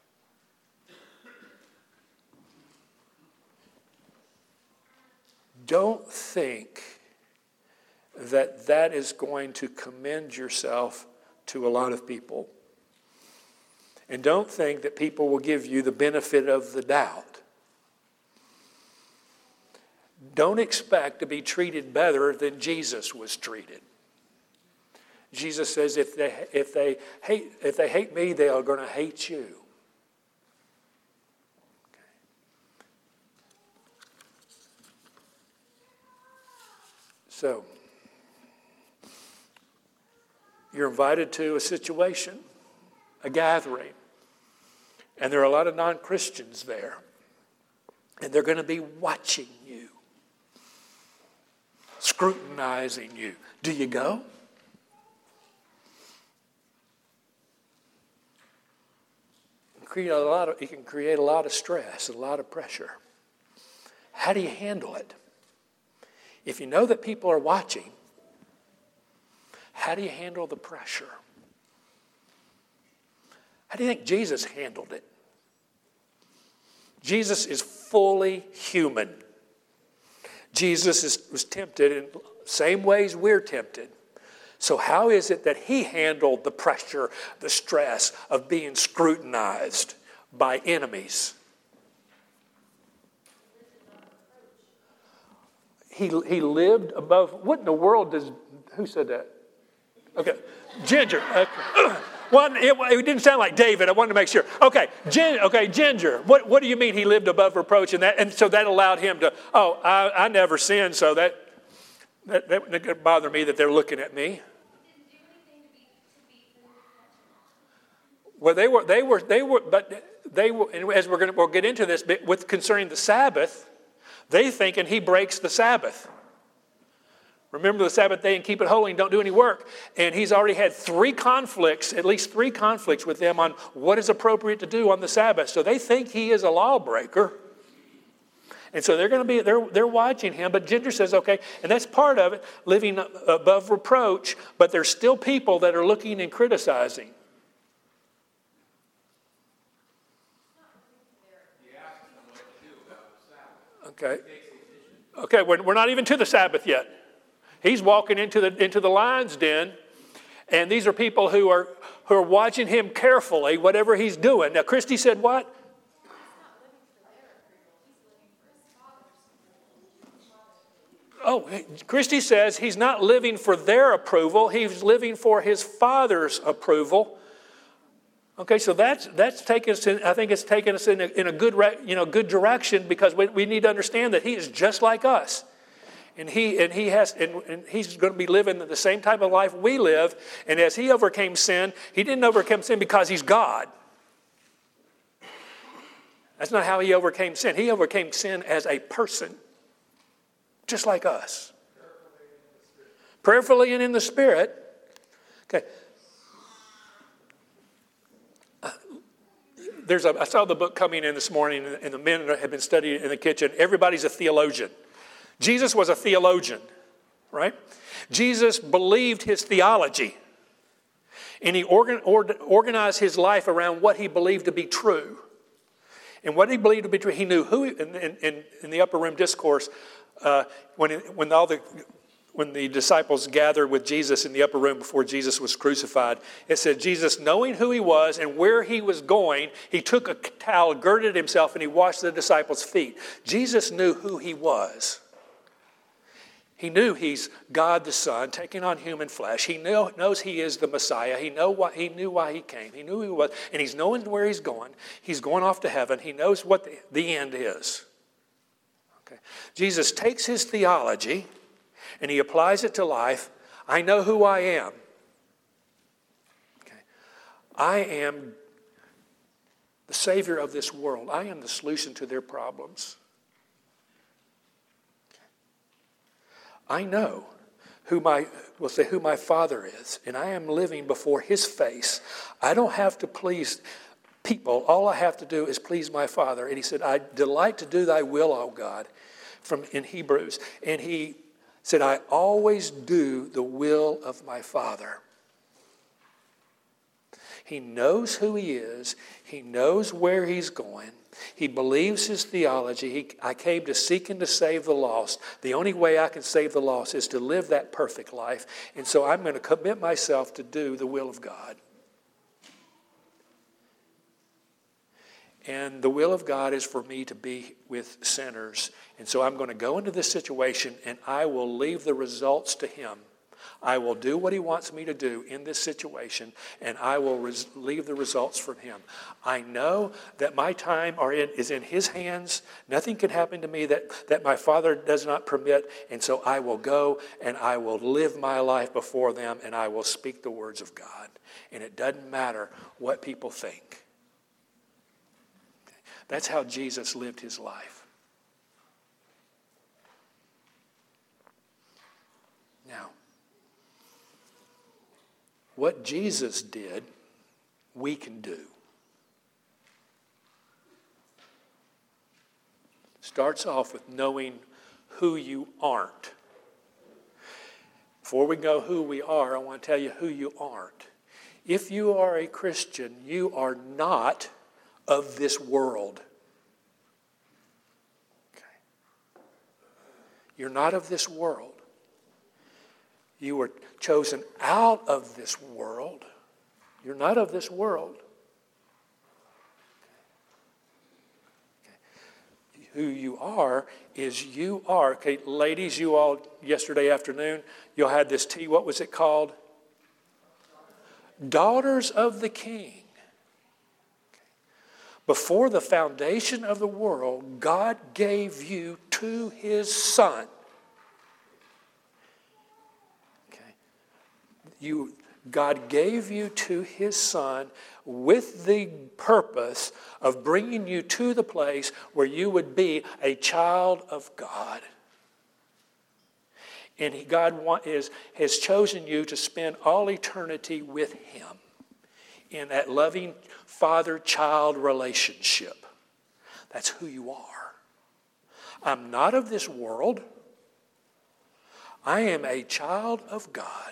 Don't think that that is going to commend yourself to a lot of people. And don't think that people will give you the benefit of the doubt. Don't expect to be treated better than Jesus was treated. Jesus says, if they if they hate if they hate me, they are going to hate you. Okay. So, you're invited to a situation, a gathering, and there are a lot of non-Christians there, and they're going to be watching you, scrutinizing you. Do you go? Create a lot of, it can create a lot of stress, a lot of pressure. How do you handle it? If you know that people are watching, how do you handle the pressure? How do you think Jesus handled it? Jesus is fully human. Jesus is, was tempted in the same ways we're tempted. So how is it that he handled the pressure, the stress of being scrutinized by enemies? He, he lived above, what in the world does, who said that? Okay, Ginger. Okay. One, it, it didn't sound like David. I wanted to make sure. Okay, Gin, okay, Ginger. What, what do you mean he lived above reproach? And that, and so that allowed him to. Oh, I, I never sinned, so that that that didn't bother me that they're looking at me. Well, they were, they were, they were, but they were. And as we're going to, we'll get into this, but with concerning the Sabbath, they thinking he breaks the Sabbath. Remember the Sabbath day and keep it holy and don't do any work. And he's already had three conflicts, at least three conflicts with them on what is appropriate to do on the Sabbath. So they think he is a lawbreaker. And so they're going to be, they're, they're watching him. But Ginger says, okay, and that's part of it, living above reproach. But there's still people that are looking and criticizing. Okay. Okay, we're, we're not even to the Sabbath yet. He's walking into the into the lion's den, and these are people who are who are watching him carefully, whatever he's doing. Now, Christy said what? Oh, Christy says he's not living for their approval. He's living for his Father's approval. Okay, so that's that's taken us in, I think it's taken us in a, in a good you know good direction, because we, we need to understand that he is just like us. And he and he has and, and he's going to be living the same type of life we live. And as he overcame sin, he didn't overcome sin because he's God. That's not how he overcame sin. He overcame sin as a person, just like us. Prayerfully and in the Spirit. Okay. There's a, I saw the book coming in this morning, and the men have been studying in the kitchen. Everybody's a theologian. Jesus was a theologian, right? Jesus believed his theology, and he organ, or, organized his life around what he believed to be true. And what he believed to be true, he knew who, in, in, in the upper room discourse, uh, when, when all the... When the disciples gathered with Jesus in the upper room before Jesus was crucified, it said, Jesus, knowing who he was and where he was going, he took a towel, girded himself, and he washed the disciples' feet. Jesus knew who he was. He knew he's God the Son, taking on human flesh. He knew, knows he is the Messiah. He, know why, he knew why he came. He knew who he was, and he's knowing where he's going. He's going off to heaven. He knows what the, the end is. Okay. Jesus takes his theology and he applies it to life. I know who I am. Okay. I am the Savior of this world. I am the solution to their problems. Okay. I know who my, we'll say who my Father is, and I am living before his face. I don't have to please people. All I have to do is please my Father. And he said, I delight to do thy will, O God, from in Hebrews. And he said, I always do the will of my Father. He knows who he is. He knows where he's going. He believes his theology. He, I came to seek and to save the lost. The only way I can save the lost is to live that perfect life. And so I'm going to commit myself to do the will of God. And the will of God is for me to be with sinners. And so I'm going to go into this situation and I will leave the results to him. I will do what he wants me to do in this situation, and I will res- leave the results from him. I know that my time are in, is in his hands. Nothing can happen to me that, that my Father does not permit. And so I will go and I will live my life before them, and I will speak the words of God. And it doesn't matter what people think. That's how Jesus lived his life. Now, what Jesus did, we can do. Starts off with knowing who you aren't. Before we know who we are, I want to tell you who you aren't. If you are a Christian, you are not of this world. Okay. You're not of this world. You were chosen out of this world. You're not of this world. Okay. Who you are is you are. Okay, ladies, you all, yesterday afternoon, you all had this tea. What was it called? Daughters of the King. Before the foundation of the world, God gave you to his Son. Okay. You, God gave you to his Son with the purpose of bringing you to the place where you would be a child of God. And he, God want, is, has chosen you to spend all eternity with him in that loving father-child relationship. That's who you are. I'm not of this world. I am a child of God.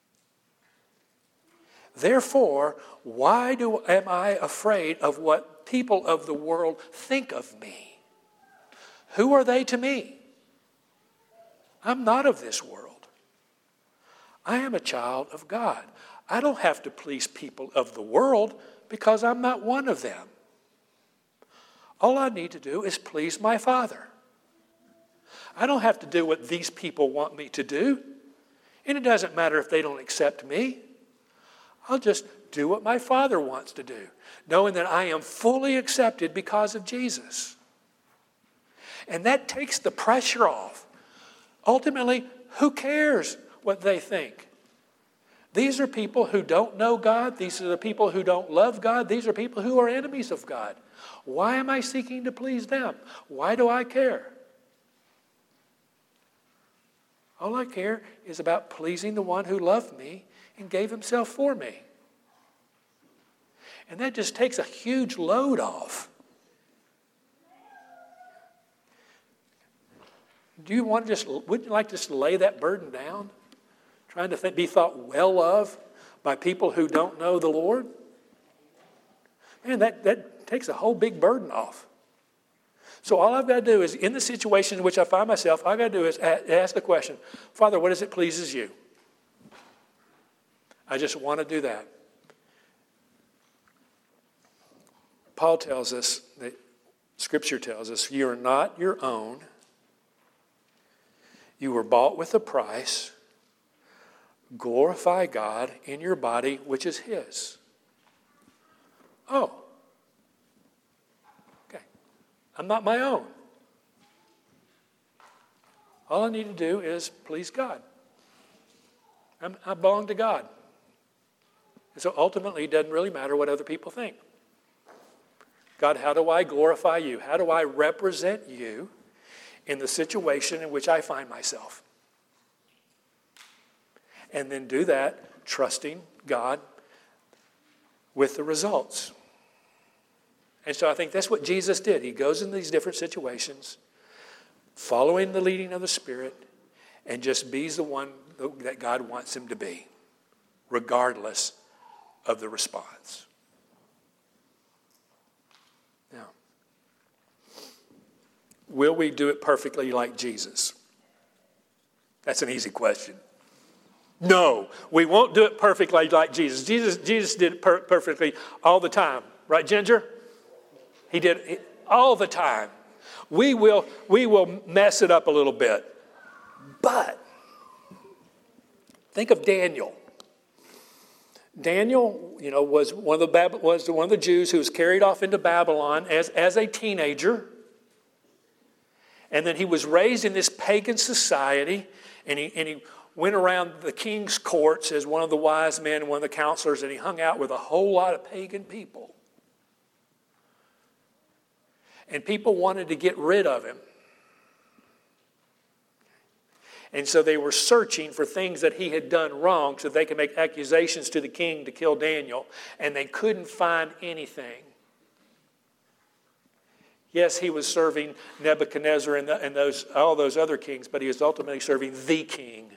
Therefore, why do am I afraid of what people of the world think of me? Who are they to me? I'm not of this world. I am a child of God. I don't have to please people of the world because I'm not one of them. All I need to do is please my Father. I don't have to do what these people want me to do. And it doesn't matter if they don't accept me. I'll just do what my Father wants to do, knowing that I am fully accepted because of Jesus. And that takes the pressure off. Ultimately, who cares what they think? These are people who don't know God. These are the people who don't love God. These are people who are enemies of God. Why am I seeking to please them? Why do I care? All I care is about pleasing the one who loved me and gave himself for me. And that just takes a huge load off. Do you want to just, wouldn't you like to just lay that burden down? Trying to think, be thought well of by people who don't know the Lord? Man, that, that takes a whole big burden off. So all I've got to do is, in the situation in which I find myself, all I've got to do is ask the question, Father, what is it pleases you? I just want to do that. Paul tells us, that Scripture tells us, you are not your own. You were bought with a price. Glorify God in your body, which is his. Oh. Okay. I'm not my own. All I need to do is please God. I'm, I belong to God. And so ultimately, it doesn't really matter what other people think. God, how do I glorify you? How do I represent you in the situation in which I find myself? And then do that, trusting God with the results. And so I think that's what Jesus did. He goes in these different situations, following the leading of the Spirit, and just be the one that God wants him to be, regardless of the response. Now, will we do it perfectly like Jesus? That's an easy question. No, we won't do it perfectly like Jesus. Jesus, Jesus did it per- perfectly all the time. Right, Ginger? He did it all the time. We will, we will mess it up a little bit. But think of Daniel. Daniel, you know, was one of the Bab- was one of the Jews who was carried off into Babylon as, as a teenager. And then he was raised in this pagan society, and he and he went around the king's courts as one of the wise men and one of the counselors, and he hung out with a whole lot of pagan people. And people wanted to get rid of him. And so they were searching for things that he had done wrong so they could make accusations to the king to kill Daniel, and they couldn't find anything. Yes, he was serving Nebuchadnezzar and, the, and those, all those other kings, but he was ultimately serving the king.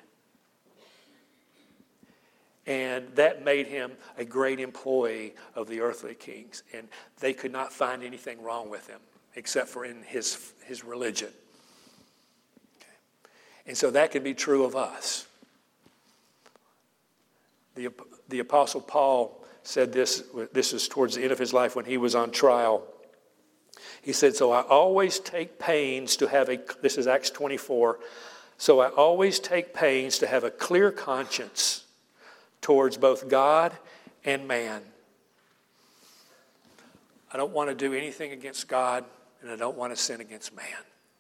And that made him a great employee of the earthly kings. And they could not find anything wrong with him, except for in his, his religion. Okay. And so that can be true of us. The, the Apostle Paul said this, this is towards the end of his life when he was on trial. He said, so I always take pains to have a, this is Acts twenty-four, so I always take pains to have a clear conscience towards both God and man. I don't want to do anything against God, and I don't want to sin against man.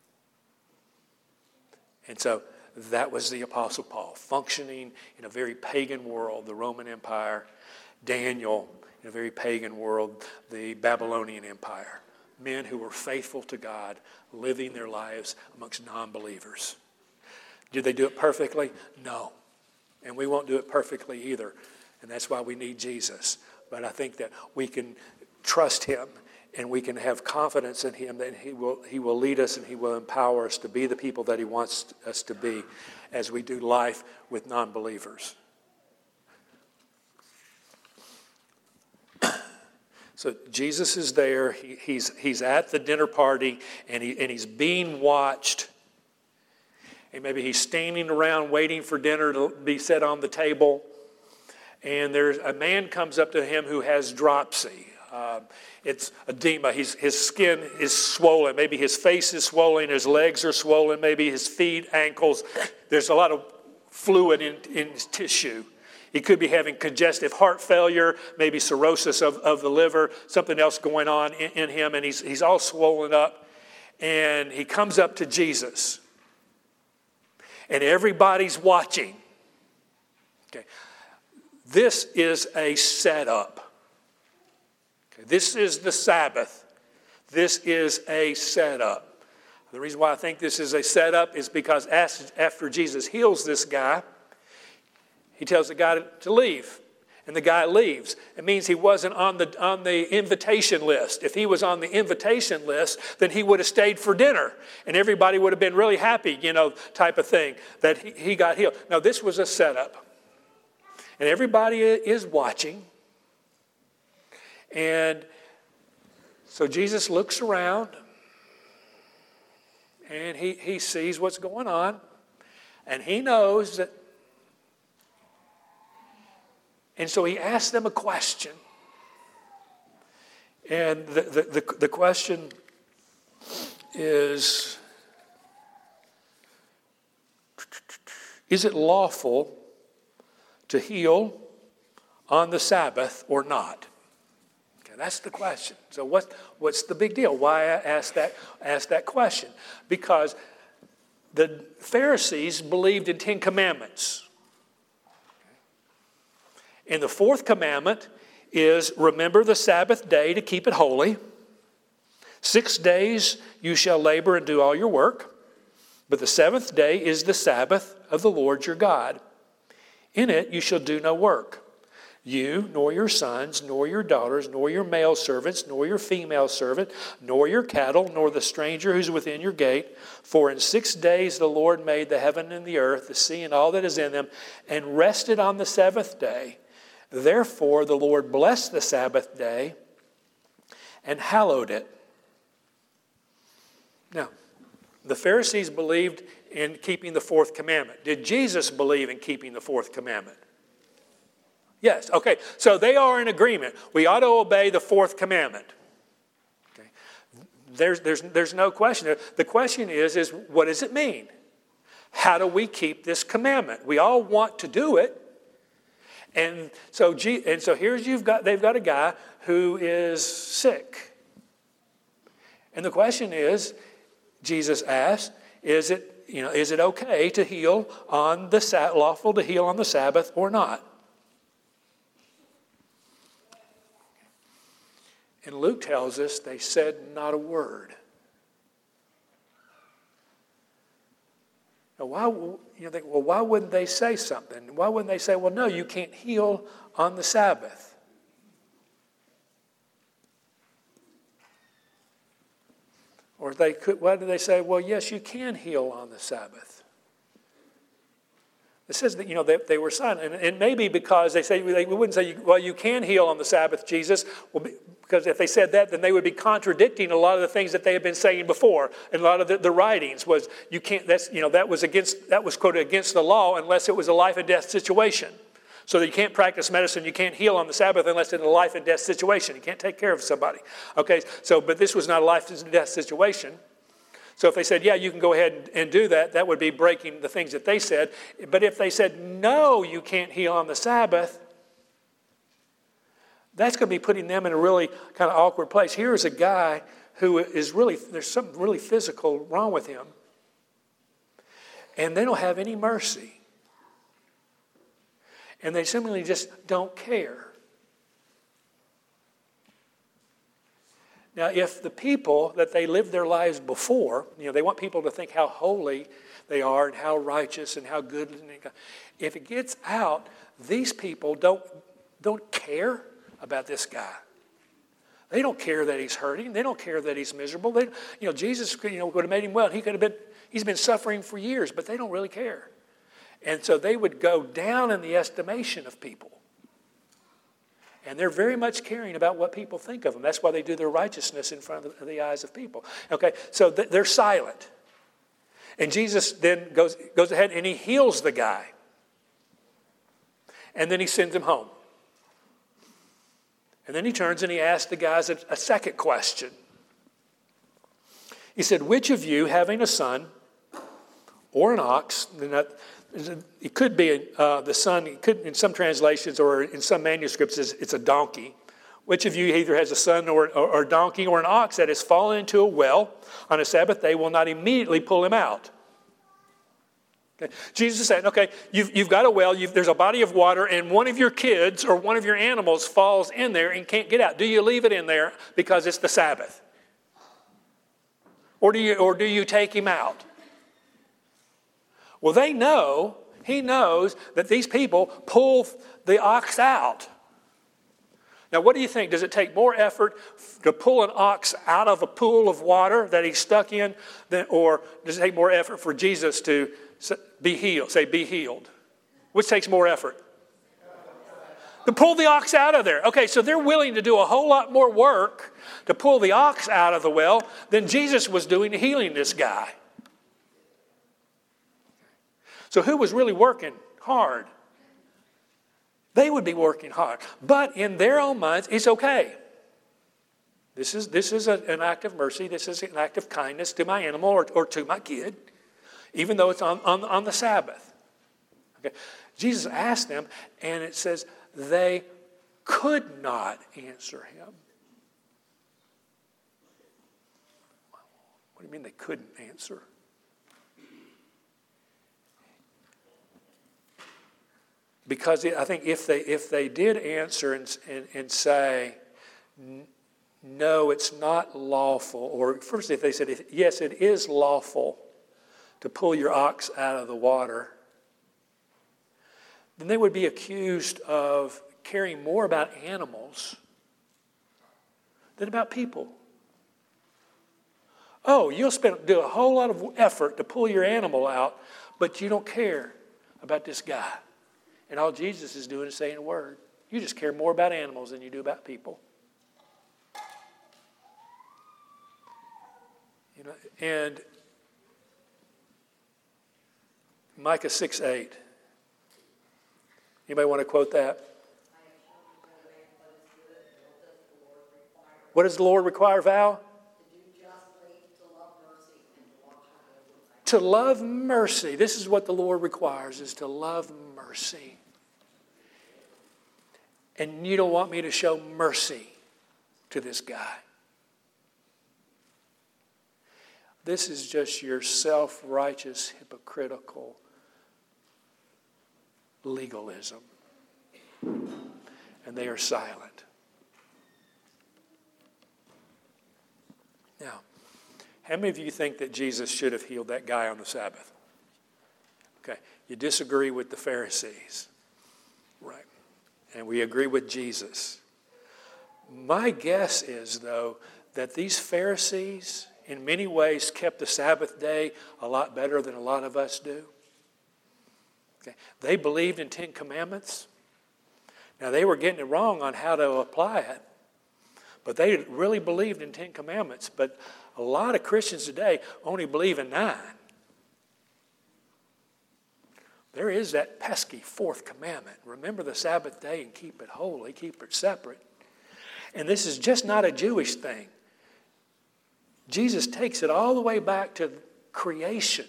And so that was the Apostle Paul, functioning in a very pagan world, the Roman Empire. Daniel, in a very pagan world, the Babylonian Empire. Men who were faithful to God, living their lives amongst non-believers. Did they do it perfectly? No. And we won't do it perfectly either. And that's why we need Jesus. But I think that we can trust him and we can have confidence in him that he will, he will lead us and he will empower us to be the people that he wants us to be as we do life with non-believers. So Jesus is there. He, he's, he's at the dinner party and, he, and he's being watched. And maybe he's standing around waiting for dinner to be set on the table. And there's a man comes up to him who has dropsy. Uh, it's edema. He's, his skin is swollen. Maybe his face is swollen. His legs are swollen. Maybe his feet, ankles. There's a lot of fluid in, in his tissue. He could be having congestive heart failure, maybe cirrhosis of, of the liver, something else going on in, in him, and he's, he's all swollen up. And he comes up to Jesus. And everybody's watching. Okay. This is a setup. Okay. This is the Sabbath. This is a setup. The reason why I think this is a setup is because after Jesus heals this guy, he tells the guy to leave, and the guy leaves. It means he wasn't on the on the invitation list. If he was on the invitation list, then he would have stayed for dinner, and everybody would have been really happy, you know, type of thing, that he, he got healed. Now, this was a setup, and everybody is watching. And so Jesus looks around, and he, he sees what's going on, and he knows that. And so he asked them a question. And the, the, the, the question is, is it lawful to heal on the Sabbath or not? Okay, that's the question. So what, what's the big deal? Why I asked that, asked that question? Because the Pharisees believed in Ten Commandments. And the fourth commandment is remember the Sabbath day to keep it holy. Six days you shall labor and do all your work. But the seventh day is the Sabbath of the Lord your God. In it you shall do no work. You, nor your sons, nor your daughters, nor your male servants, nor your female servant, nor your cattle, nor the stranger who's within your gate. For in six days the Lord made the heaven and the earth, the sea and all that is in them, and rested on the seventh day. Therefore, the Lord blessed the Sabbath day and hallowed it. Now, the Pharisees believed in keeping the fourth commandment. Did Jesus believe in keeping the fourth commandment? Yes. Okay. So they are in agreement. We ought to obey the fourth commandment. Okay. There's, there's, there's no question. The question is, is what does it mean? How do we keep this commandment? We all want to do it. And so, and so here's you've got they've got a guy who is sick. And the question is, Jesus asked, is it, you know, is it okay to heal on the lawful to heal on the Sabbath or not? And Luke tells us they said not a word. Now, why, you know, think, well, why wouldn't they say something? Why wouldn't they say, well, no, you can't heal on the Sabbath? Or they could, why do they say, well, yes, you can heal on the Sabbath? It says that, you know, they, they were silent. And, and maybe because they say, they wouldn't say, well, you can heal on the Sabbath, Jesus. Well, because if they said that, then they would be contradicting a lot of the things that they had been saying before. And a lot of the, the writings was, you can't, that's, you know, that was against, that was quoted against the law unless it was a life and death situation. So that you can't practice medicine, you can't heal on the Sabbath unless it's a life and death situation. You can't take care of somebody. Okay, so, but this was not a life and death situation. So if they said, yeah, you can go ahead and do that, that would be breaking the things that they said. But if they said, no, you can't heal on the Sabbath, that's going to be putting them in a really kind of awkward place. Here is a guy who is really, there's something really physical wrong with him. And they don't have any mercy. And they simply just don't care. Now, if the people that they lived their lives before, you know, they want people to think how holy they are and how righteous and how good. If it gets out, these people don't, don't care about this guy. They don't care that he's hurting. They don't care that he's miserable. They, you know, Jesus, you know, would have made him well. He could have been. He's been suffering for years, but they don't really care. And so they would go down in the estimation of people. And they're very much caring about what people think of them. That's why they do their righteousness in front of the, the eyes of people. Okay, so th- they're silent. And Jesus then goes, goes ahead and he heals the guy. And then he sends him home. And then he turns and he asks the guys a, a second question. He said, which of you, having a son or an ox, it could be uh, the son, it could, in some translations or in some manuscripts, it's a donkey. Which of you either has a son or, or, or donkey or an ox that has fallen into a well on a Sabbath day will not immediately pull him out? Okay. Jesus is saying, okay, you've, you've got a well, you've, there's a body of water, and one of your kids or one of your animals falls in there and can't get out. Do you leave it in there because it's the Sabbath? Or do you, or do you take him out? Well, they know, he knows that these people pull the ox out. Now, what do you think? Does it take more effort to pull an ox out of a pool of water that he's stuck in, than, or does it take more effort for Jesus to be healed? Say, be healed. Which takes more effort? To pull the ox out of there. Okay, so they're willing to do a whole lot more work to pull the ox out of the well than Jesus was doing to healing this guy. So who was really working hard? They would be working hard. But in their own minds, it's okay. This is, this is a, an act of mercy. This is an act of kindness to my animal or, or to my kid, even though it's on, on, on the Sabbath. Okay. Jesus asked them, and it says they could not answer him. What do you mean they couldn't answer? Because I think if they if they did answer and, and, and say, no, it's not lawful, or first if they said, yes, it is lawful to pull your ox out of the water, then they would be accused of caring more about animals than about people. Oh, you'll spend do a whole lot of effort to pull your animal out, but you don't care about this guy. And all Jesus is doing is saying a word. You just care more about animals than you do about people. You know, and Micah six eight. Anybody want to quote that? What does the Lord require, Val? To love mercy. This is what the Lord requires, is to love mercy. And you don't want me to show mercy to this guy. This is just your self-righteous, hypocritical legalism. And they are silent. Now, how many of you think that Jesus should have healed that guy on the Sabbath? Okay, you disagree with the Pharisees. Right. And we agree with Jesus. My guess is, though, that these Pharisees, in many ways, kept the Sabbath day a lot better than a lot of us do. Okay. They believed in Ten Commandments. Now, they were getting it wrong on how to apply it. But they really believed in Ten Commandments. But a lot of Christians today only believe in nine. there is that pesky fourth commandment. Remember the Sabbath day and keep it holy, keep it separate. And this is just not a Jewish thing. Jesus takes it all the way back to creation.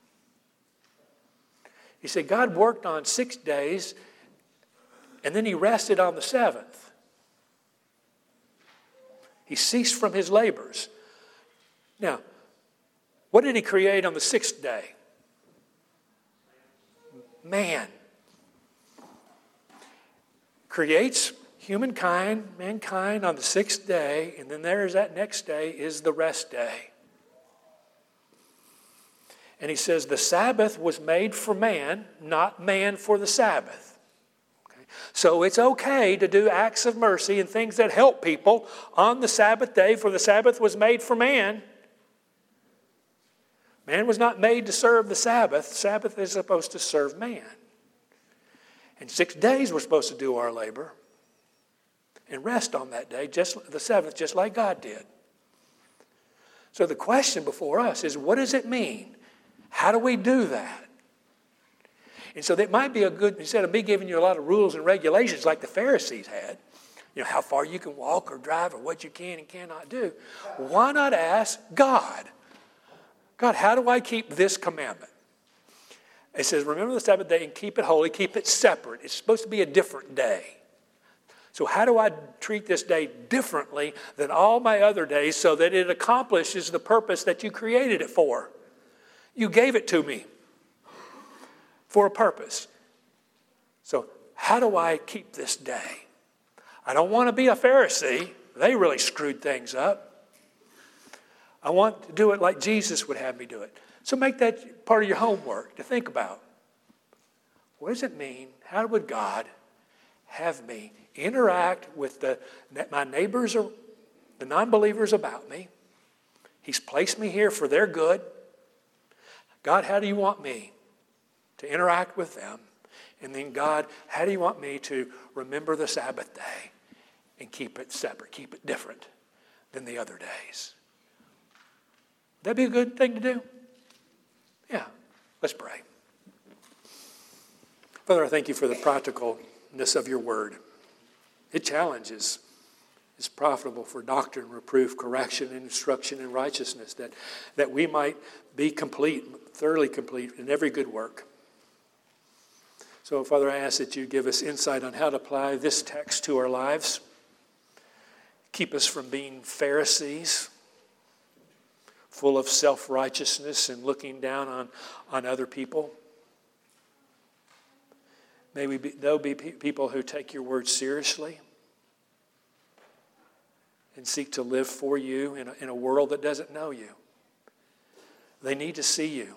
He said God worked on six days and then he rested on the seventh. He ceased from his labors. Now, what did he create on the sixth day? Man. Creates humankind, mankind on the sixth day, and then there's that next day is the rest day. And he says the Sabbath was made for man, not man for the Sabbath. Okay? So it's okay to do acts of mercy and things that help people on the Sabbath day, for the Sabbath was made for man. Man was not made to serve the Sabbath. Sabbath is supposed to serve man. And six days we're supposed to do our labor and rest on that day, just the seventh, just like God did. So the question before us is, what does it mean? How do we do that? And so that might be a good, instead of me giving you a lot of rules and regulations like the Pharisees had, you know, how far you can walk or drive or what you can and cannot do, why not ask God? God, how do I keep this commandment? It says, remember the Sabbath day and keep it holy, keep it separate. It's supposed to be a different day. So how do I treat this day differently than all my other days so that it accomplishes the purpose that you created it for? You gave it to me for a purpose. So how do I keep this day? I don't want to be a Pharisee. They really screwed things up. I want to do it like Jesus would have me do it. So make that part of your homework to think about. What does it mean? How would God have me interact with the, my neighbors or the non-believers about me? He's placed me here for their good. God, how do you want me to interact with them? And then God, how do you want me to remember the Sabbath day and keep it separate, keep it different than the other days? That'd be a good thing to do? Yeah. Let's pray. Father, I thank you for the practicalness of your word. It challenges. It's profitable for doctrine, reproof, correction, and instruction in righteousness, that, that we might be complete, thoroughly complete in every good work. So, Father, I ask that you give us insight on how to apply this text to our lives. Keep us from being Pharisees, full of self-righteousness and looking down on, on other people. May we be, though be people who take your word seriously and seek to live for you in a, in a world that doesn't know you. They need to see you.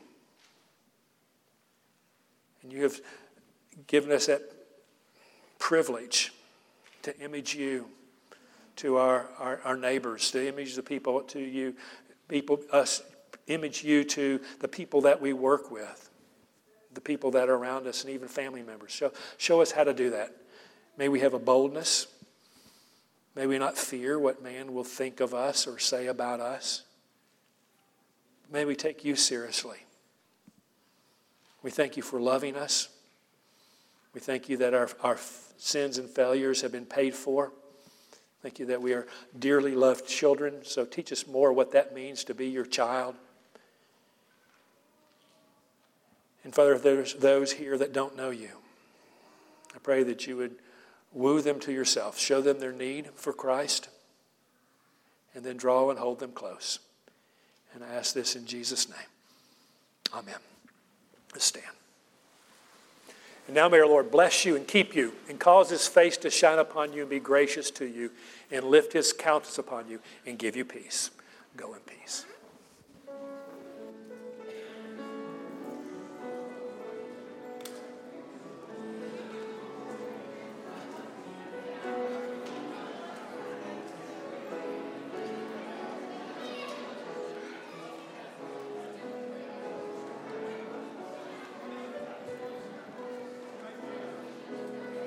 And you have given us that privilege to image you to our, our, our neighbors, to image the people to you, people, us, image you to the people that we work with, the people that are around us, and even family members. Show, show us how to do that. May we have a boldness. May we not fear what man will think of us or say about us. May we take you seriously. We thank you for loving us. We thank you that our, our sins and failures have been paid for. Thank you that we are dearly loved children. So teach us more what that means to be your child. And Father, if there's those here that don't know you, I pray that you would woo them to yourself. Show them their need for Christ. And then draw and hold them close. And I ask this in Jesus' name. Amen. Let's stand. And now may our Lord bless you and keep you and cause his face to shine upon you and be gracious to you and lift his countenance upon you and give you peace. Go in peace.